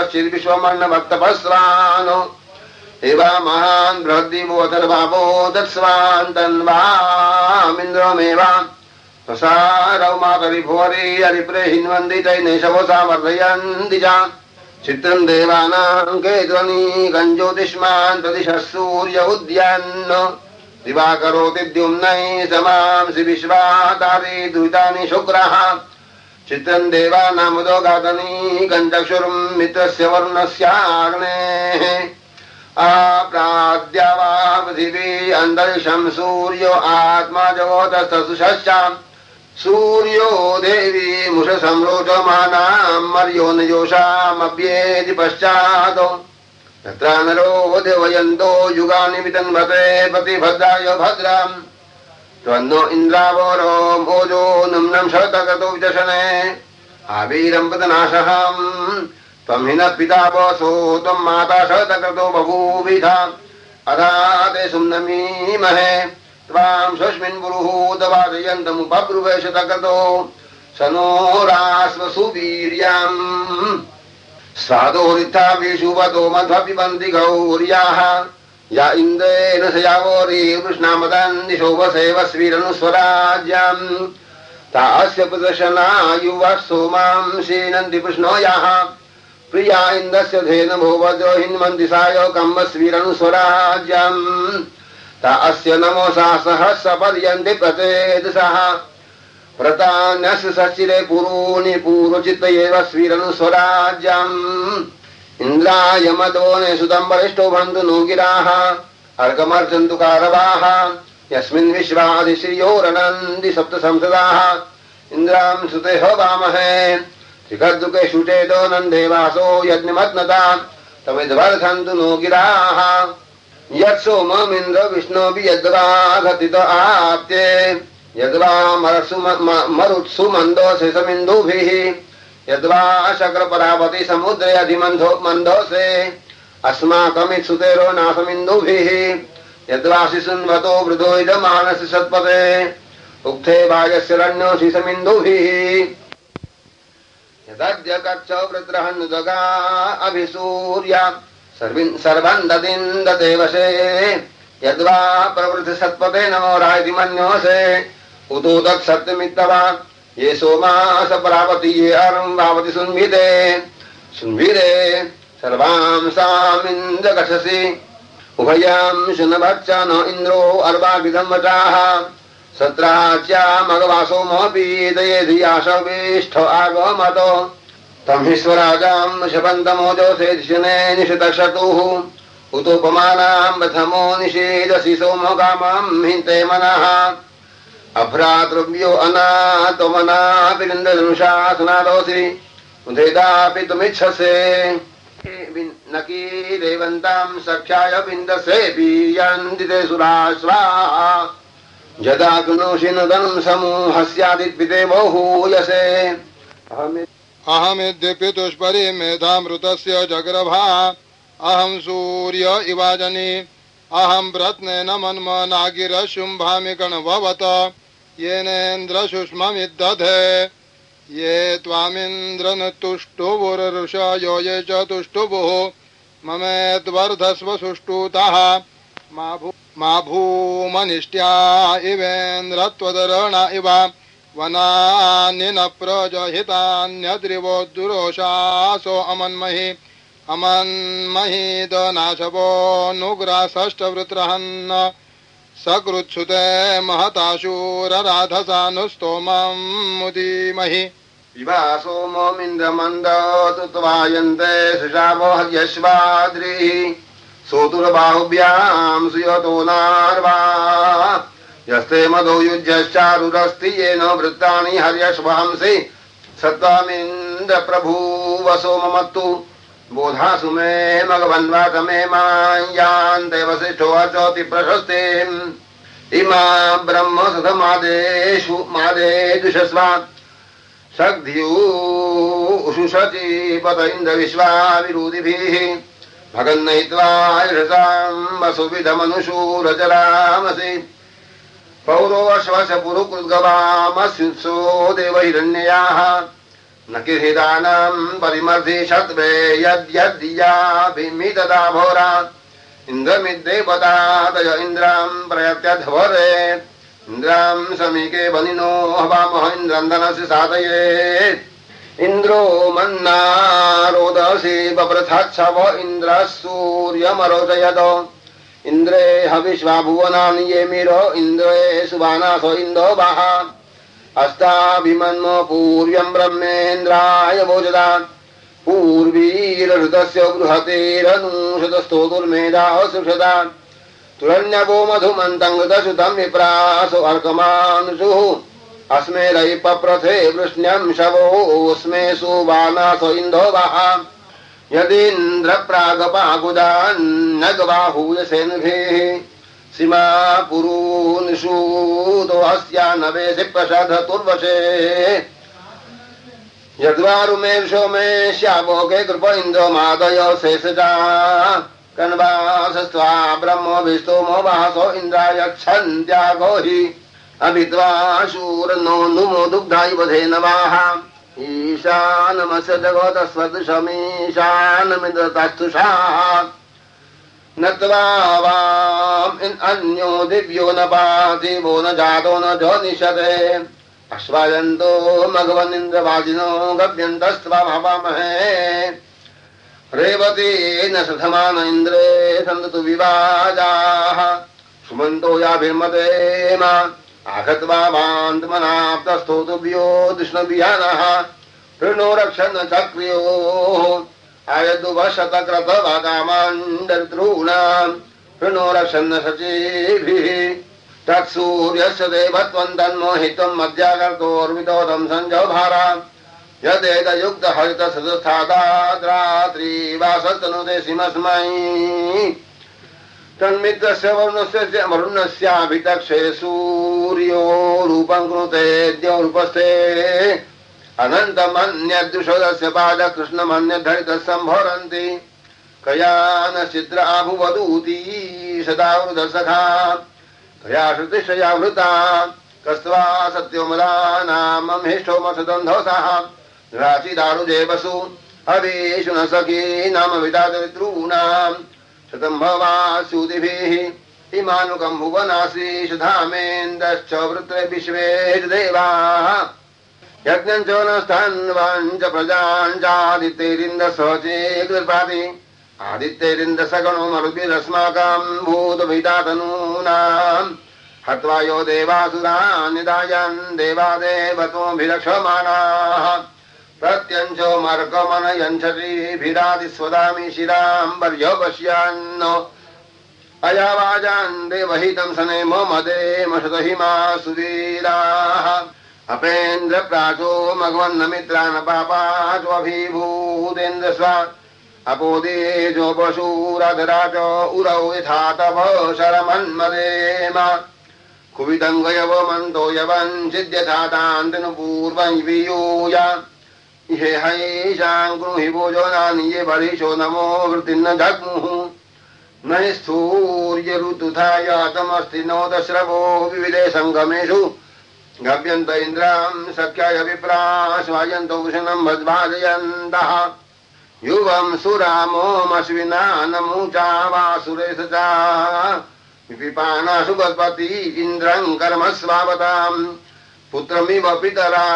जातश्चिद्विश्वमन्नभक्तपस्रानो एवा महान् बृहद्दिवोऽथर्भावो दत्स्वान् तन्वामिन्द्रमेवा प्रसारौ मातरि भुवरि हरिप्रे हिन्वन्ति चैनैषवो सा वर्धयन्ति च चित्रं देवानां केतुनीकं ज्योतिष्मान् प्रदिशः सूर्य उद्यन् दिवाकरोति द्युम्नैः समांसि विश्वातारे दुहितानि शुक्रः चित्रं देवानामुदो गातनीकं चक्षुर्मित्रस्य वर्णस्याग्नेः आप्राद्या वा पृथिवी अन्तरिक्षं सूर्यो आत्मा जगोतस्तसुषश्चां सूर्यो देवी मुषसंरोचमानां मर्यो नयोषामभ्येति पश्चात् तत्र नरो देवयन्तो युगानि वितन्वते प्रतिभद्राय भद्राम् त्वन्नो इन्द्रावरो भोजो नम्नं शतक्रतो विचषणे आवीरं पतनाशहम् त्वं हि न पिता वसो त्वं माता शतक्रतो बभूविधा अधा ते सुम्नमीमहे त्वां स्वस्मिन् पुरुहूतवादयन्तमुपब्रुवे शतक्रतो स नो रास्व सुवीर्यम् स्वादोरित्थाभिषुवतो मध्वपिबन्ति गौर्याः या इन्द्रेण स यावोरीर्वृष्णामदन्ति शोभसेव स्वीरनुस्वराज्यम् तास्य प्रदर्शना युवः सोमां शीनन्ति कृष्णो याः प्रिया इन्द्रस्य धेन भोवजो हिन्वन्ति सायो कम्बस्वीरनुस्वराज्यम् तास्य नमोसा सहस्र पर्यन्ति प्रचेदसः व्रतान्यस्य सचिरे पुरूणि पूर्वचित्त एव स्वीरनुस्वराज्यम् इन्द्राय मदोने सुतं वरिष्ठो बन्धु नो गिराः अर्घमर्चन्तु कारवाः यस्मिन् विश्वादिश्रियो रणन्ति सप्त संसदाः इन्द्रां सुते हवामहे त्रिकर्दुके शुचेतो नन्देवासो यज्ञमत्नता तमिद्वर्धन्तु नो गिराः यत्सोममिन्द्र विष्णोऽपि यद्वा घटित आप्ते यद्वा मरुत्सु मन्दोसे समिन्दुभिः यद्वा शक्रपरावति समुद्रे अधिमन्धो मन्दोसे अस्माकमित्सुतेरो नासमिन्दुभिः यद्वा शिशुन्वतो वृधो इदमानसि सत्पते उक्थे वायस्य रण्योषि समिन्दुभिः यदद्य कक्षौ वृत्रहन्नुदगा अभिसूर्या सर्वं ददिन्दते वशे यद्वा प्रवृत्ति सत्पते नमो रायति मन्योसे उतो तत्सत्यमित्तवा ये सोमास प्रावति ये अरं वावति सुन्भिरे सर्वां सामिन्द्र गच्छसि उभयां शुनभच्च न इन्द्रो अर्वाभिदं वचाः सत्राच्या मघवासो मोऽपि दये धियाशविष्ठ आगमतो तं हि स्वराजां शपन्तमोजोसे दिशने निषतक्षतुः उतोपमानां प्रथमो निषेदसि सोमो कामं हिन्ते मनः अभ्रातृव्यो अनात्मनापि निन्दनुषा सुनादोऽसि उदेदापि त्वमिच्छसे नकीरेवन्तां सख्याय विन्दसेऽपि यन्ति ते सुराश्वा यदा कृणोषि नदनं समूहस्यादित्पिते बहुयसे अहमिद्यपि दुष्परि मेधामृतस्य जग्रभा अहं सूर्य इवाजनि अहं रत्नेन मन्मनागिरशुम्भामि गणभवत येनेन्द्रसुष्ममिद्दधे ये त्वामिन्द्रन तुष्टुवुरुषयो ये च तुष्टुवुः ममेद्वर्धस्व सुष्टुतः मा भूमनिष्ट्या इवेन्द्रत्वदरणा इव वनानि न प्रजहितान्यद्रिवो दुरोषासो अमन्महि दनाशवो नुग्रासष्टवृत्रहन्न सकृत्सुते महताशूरराधसानुस्तोमं मुदीमहि विवा सोमोमिन्द्रमन्दतुत्वायन्ते सुशावो हर्यश्वाद्रिः सोतुर्बाहुभ्यां सुयतो नार्वा यस्ते मदो युज्यश्चारुरस्ति येन वृत्तानि हर्यश्वांसि सत्त्वामिन्द्र प्रभुवसो ममत्तु बोधासु मे मघवन्वात मे मायान्ते वसिष्ठो अचोति प्रशस्तिम् इमा ब्रह्म सधमादेषु मादेजुषस्वा सग्ध्यूषुषचिपत इन्द्र विश्वा विरुदिभिः भगन्नयित्वा यशसां वसुविधमनुषूरचरामसि पौरो अश्वश पुरुकृद्गवामस्युत्सो देवहिरण्ययाः न किर्हितानां परिमर्धि शत्वे यद्यद्याभिमितदा भोरा इन्द्रमिद्देवतादय इन्द्रां प्रयत्यध्वरे इन्द्रां समीके बनिनो हवामः इन्द्रं धनस्य साधयेत् इन्द्रो मन्नारोदसी बप्रथच्छव इन्द्रः सूर्यमरोचयत इन्द्रे हविश्वा भुवनानि ये मिरो इन्द्रे सुबानासो इन्दो बाह अस्ताभिमन्मो पूर्व्यं ब्रह्मेन्द्राय वोचदात् पूर्वीरहृतस्य बृहतेरनुषतस्तोतुर्मेधाः सुषदात् तुरण्यवो मधुमन्तं कृतसुतं विप्रासो अर्कमानुषुः अस्मे रयि पप्रथे वृष्ण्यं शवोऽस्मे सुबानासो इन्दो बाह यदीन्द्र प्रागपाकुदान्नगबाहूयसेनभिः सीमा पुरूनिषूतो अस्या नवेशि प्रसाधतुर्वशे यद्वारुमेषो मे श्यामोके कृप इन्द्रो मादयो शेषजा कन्वासस्त्वा ब्रह्मो विस्तोमो वासो इन्द्रायच्छन्त्यागो हि अभित्वा शूरनो नुमो दुग्धाय वधे नवाः ईशानमस्य जगतस्वदृशमीशानमिन्द्रतस्तुषाः नत्वा वाम् अन्यो दिव्यो न पाति वो न जातो न ज्योतिषते अश्वायन्तो मघवनिन्द्रवाजिनो गव्यन्तस्त्वा भवामहे रेवती न सधमान इन्द्रे सन्तु विवाजाः सुमन्तो याभिर्मते मा आगत्वा वान्तमनाप्तस्थोतुभ्यो दुष्णभियानः ऋणो रक्षन् चक्रियोः आयद्वशतक्रतवादामाण्डर्तॄणाम् ऋणो रक्षन् शचीभिः तत्सूर्यस्य देवत्वं तन्मोहित्वं मध्याकर्तोर्विदोदं सञ्जभारा यदेतयुक्तहरितसदस्थादाद्रात्रिवासस्तनुते सिमस्मै तन्मित्रस्य वरुणस्याभितक्षे सूर्यो रूपं कृतेद्यौरुपस्थे अनन्तमन्यद्युषदस्य पादकृष्णमन्यद्धरितः सम्भरन्ति कयानश्चित्र आभुवदूती सदावृतसखा कया श्रुतिशयावृता कस्त्वा सत्योमदानामहेष्टोमसदन्धोषः राचिदारुजे वसु हवीषु न सखी नाम विदातृॄणाम् शतं भवास्यूतिभिः इमानुकं भुवनासीष धामेन्द्रश्च वृत्रे विश्वेषु देवाः यज्ञं च न स्तन्वं च प्रजां चादित्यैरिन्द्रसचेकृपाति आदित्यैरिन्द्रसगणो मरुभिरस्माकं भूतभिदातनूनां हत्वा यो देवासुरान् निदायन् देवादेवतोऽभिरक्षमाणाः प्रत्यञ्चो मर्कमनयञ्छतीभिरादिस्वदामि शिरां वर्यो पश्यान्नो अयावाजान् देवहितं सनेम मदेम शतहिमा सुवीराः अपेन्द्र प्राचो मघवन्न मित्रान् पापाचोऽभिभूतेन्द्र स्वा अपोदेजो पशुरधराज उरौ यथा तव शरमन्मदेम कुविदङ्गयवमन्तो यवञ्चिद्यथा तान्तिनुपूर्वं वियूय इहे हैषां गृहि भोजनानि ये बलिशो नमो वृत्तिन्न जग्मुः न स्थूर्य ऋतुथायातमस्ति नो दश्रवो विविधे सङ्गमेषु गव्यन्त इन्द्रां सख्याय विप्राश्वायन्तो वृषणं भद्भाजयन्तः युवं सुरामोमश्विना नमुचा वासुरेश च विपिपानासु गजपति इन्द्रं कर्मस्वावताम् पुत्रमिव पितरा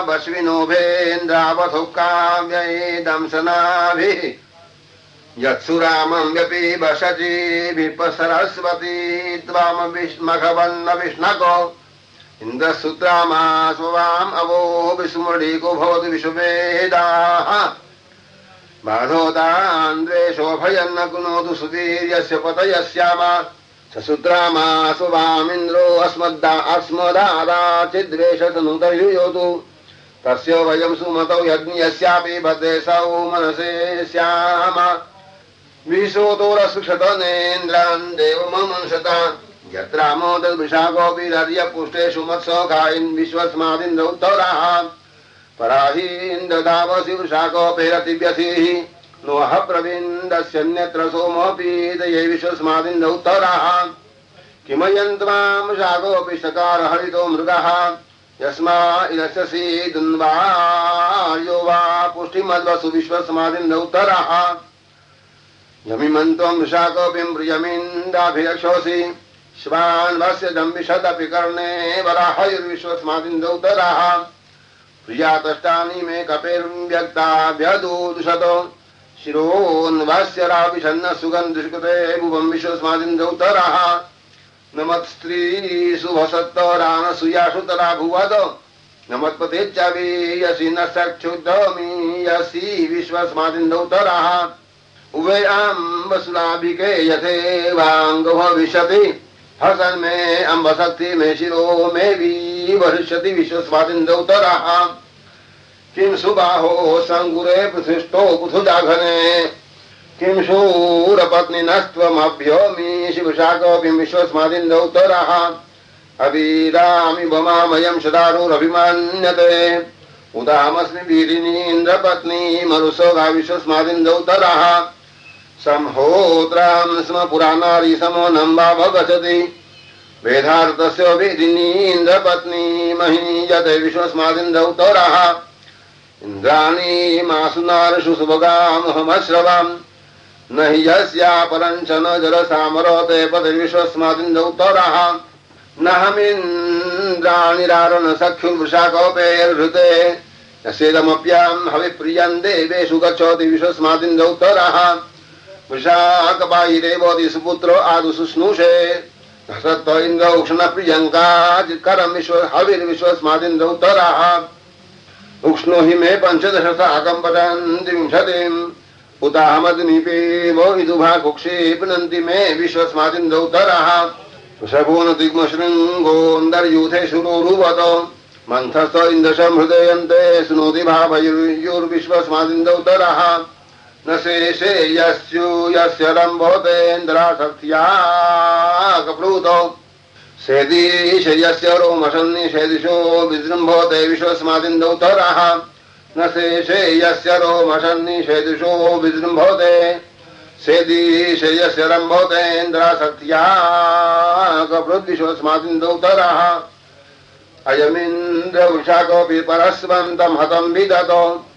वश्विनोभेन्द्रावथुकाव्येदं सनाभिः यत्सुरामं व्यपि वशचि विपसरस्वती त्वामविष्मखवन्न विष्णको इन्द्रसूत्रामा स्ववाम् अवो विस्मृढीको भवति विश्ववेदाः बाधोदान्द्वेषो भयन्न कुनोतु सुवीर्यस्य पतयस्यामा ससूत्रामा स्ववामिन्द्रो अस्मदाचिद्वेषतनुतयुयोतु तस्य वयं सुमतौ यज्ञस्यापि भद्रे सौ मनसे स्याम विशोतोरसुक्षतनेन्द्रान् देवमंसता यत्रामो तद्विशाखोऽपि हर्यपुष्टेषु मत्सौखायिन् विश्वस्मादिन्द्रौत्तराः पराहीन्द्रदावसि वृषाकोऽपेरतिव्यसिः नोह प्रविन्दस्यन्यत्र सोमोऽपि दये विश्वस्मादिन्द्रौत्तराः किमयन्त्वां शाकोऽपि शकार हरितो मृगः यस्मा इदस्य सीदुन्वार्यो वा पुष्टिमद्वसु विश्वस्मादिन्द्रौत्तराः यमिमन्त्वं वृषाकोऽपि प्रियमिन्दाभिरक्षोऽसि श्वान्वस्य दम्बिषदपि कर्णे वराहयुर्विश्वस्मादिन्द्रौत्तराः प्रियातष्टानि मे कपेर्व्यक्ताभ्यदूषतो शिरोन्वस्य राविषन्न सुगन्धुष्कृते भुवं विश्वस्मादिन्द्रौत्तराः नमत्स्त्रीशुभसत्तरानसूयाशुतरा भुवद नमत्पते च वीयसि न सक्षुद्धमीयसि विश्वस्मादिन्द्रौत्तराः उभयां वसुलाभिके यथेवाङ्गो भविष्यति हसन् मे अम्बशक्ति मे शिरो मे विवरिष्यति विश्वस्मादिन्द्रौत्तराः किं सुबाहो सङ्गुरे पृथिष्ठो पृथुजाघने किं शूरपत्निनस्त्वमभ्योमि शिवशाकोऽपि विश्वस्मादिन्द्रौत्तराः अवीरामि भमामयं शदारुरभिमान्यते उदामस्मि वीरिणीन्द्रपत्नी मरुसोगा विश्वस्मादिन्द्रौत्तराः संहोत्रां स्म पुराणारी समो नम्बा भगच्छति वेदार्थस्य वीरिणीन्द्रपत्नी महीयते विश्वस्मादिन्द्रौत्तराः इन्द्राणी मासुनारषु सुभगामहमश्रवाम् न हि यस्या परञ्चन जलसामरोते पदे विश्वस्मादिन्द्रौत्तराः नहमिन्द्राणिरारण सख्युर्वृषाकोपेर्हृते यस्येदमप्यां हविप्रियं देवेषु गच्छति विश्वस्मादिन्द्रौत्तराः वृषाकपायिरेवोति सुपुत्रो आदुसुष्णुषे हसत्त इन्द्र उष्णप्रियङ्काजित्करं हविर्विश्वस्मादिन्द्रौत्तराः उक्ष्णो हि मे पञ्चदशसाकं पठन्ति विंशतिम् उताहमद्निपेवो विदुभा कुक्षेपनन्ति मे विश्वस्मादिन्द्रौत्तराः शृङ्गोन्दर्यूथे शुरोरुवतो मन्थस्थ इन्द्रसंहृदयन्ते शृणोति भावयुर्विश्वस्मादिन्द्रौत्तराः न शेषे यस्य रम्भोतेन्द्रासक्त्या कप्लूतो सेदीश यस्य रोमशन्नि सेदिशो विजृम्भोते विश्वस्मादिन्द्रौत्तराः न शेषे यस्य रोमशन्नि सेदिशो विजृम्भोते सेदीश यस्य रम्भोतेन्द्रासक्त्या कप्लुत् विश्वस्मादिन्द्रौत्तराः अयमिन्द्र वृषाकोऽपि परस्वन्तं हतं विदतो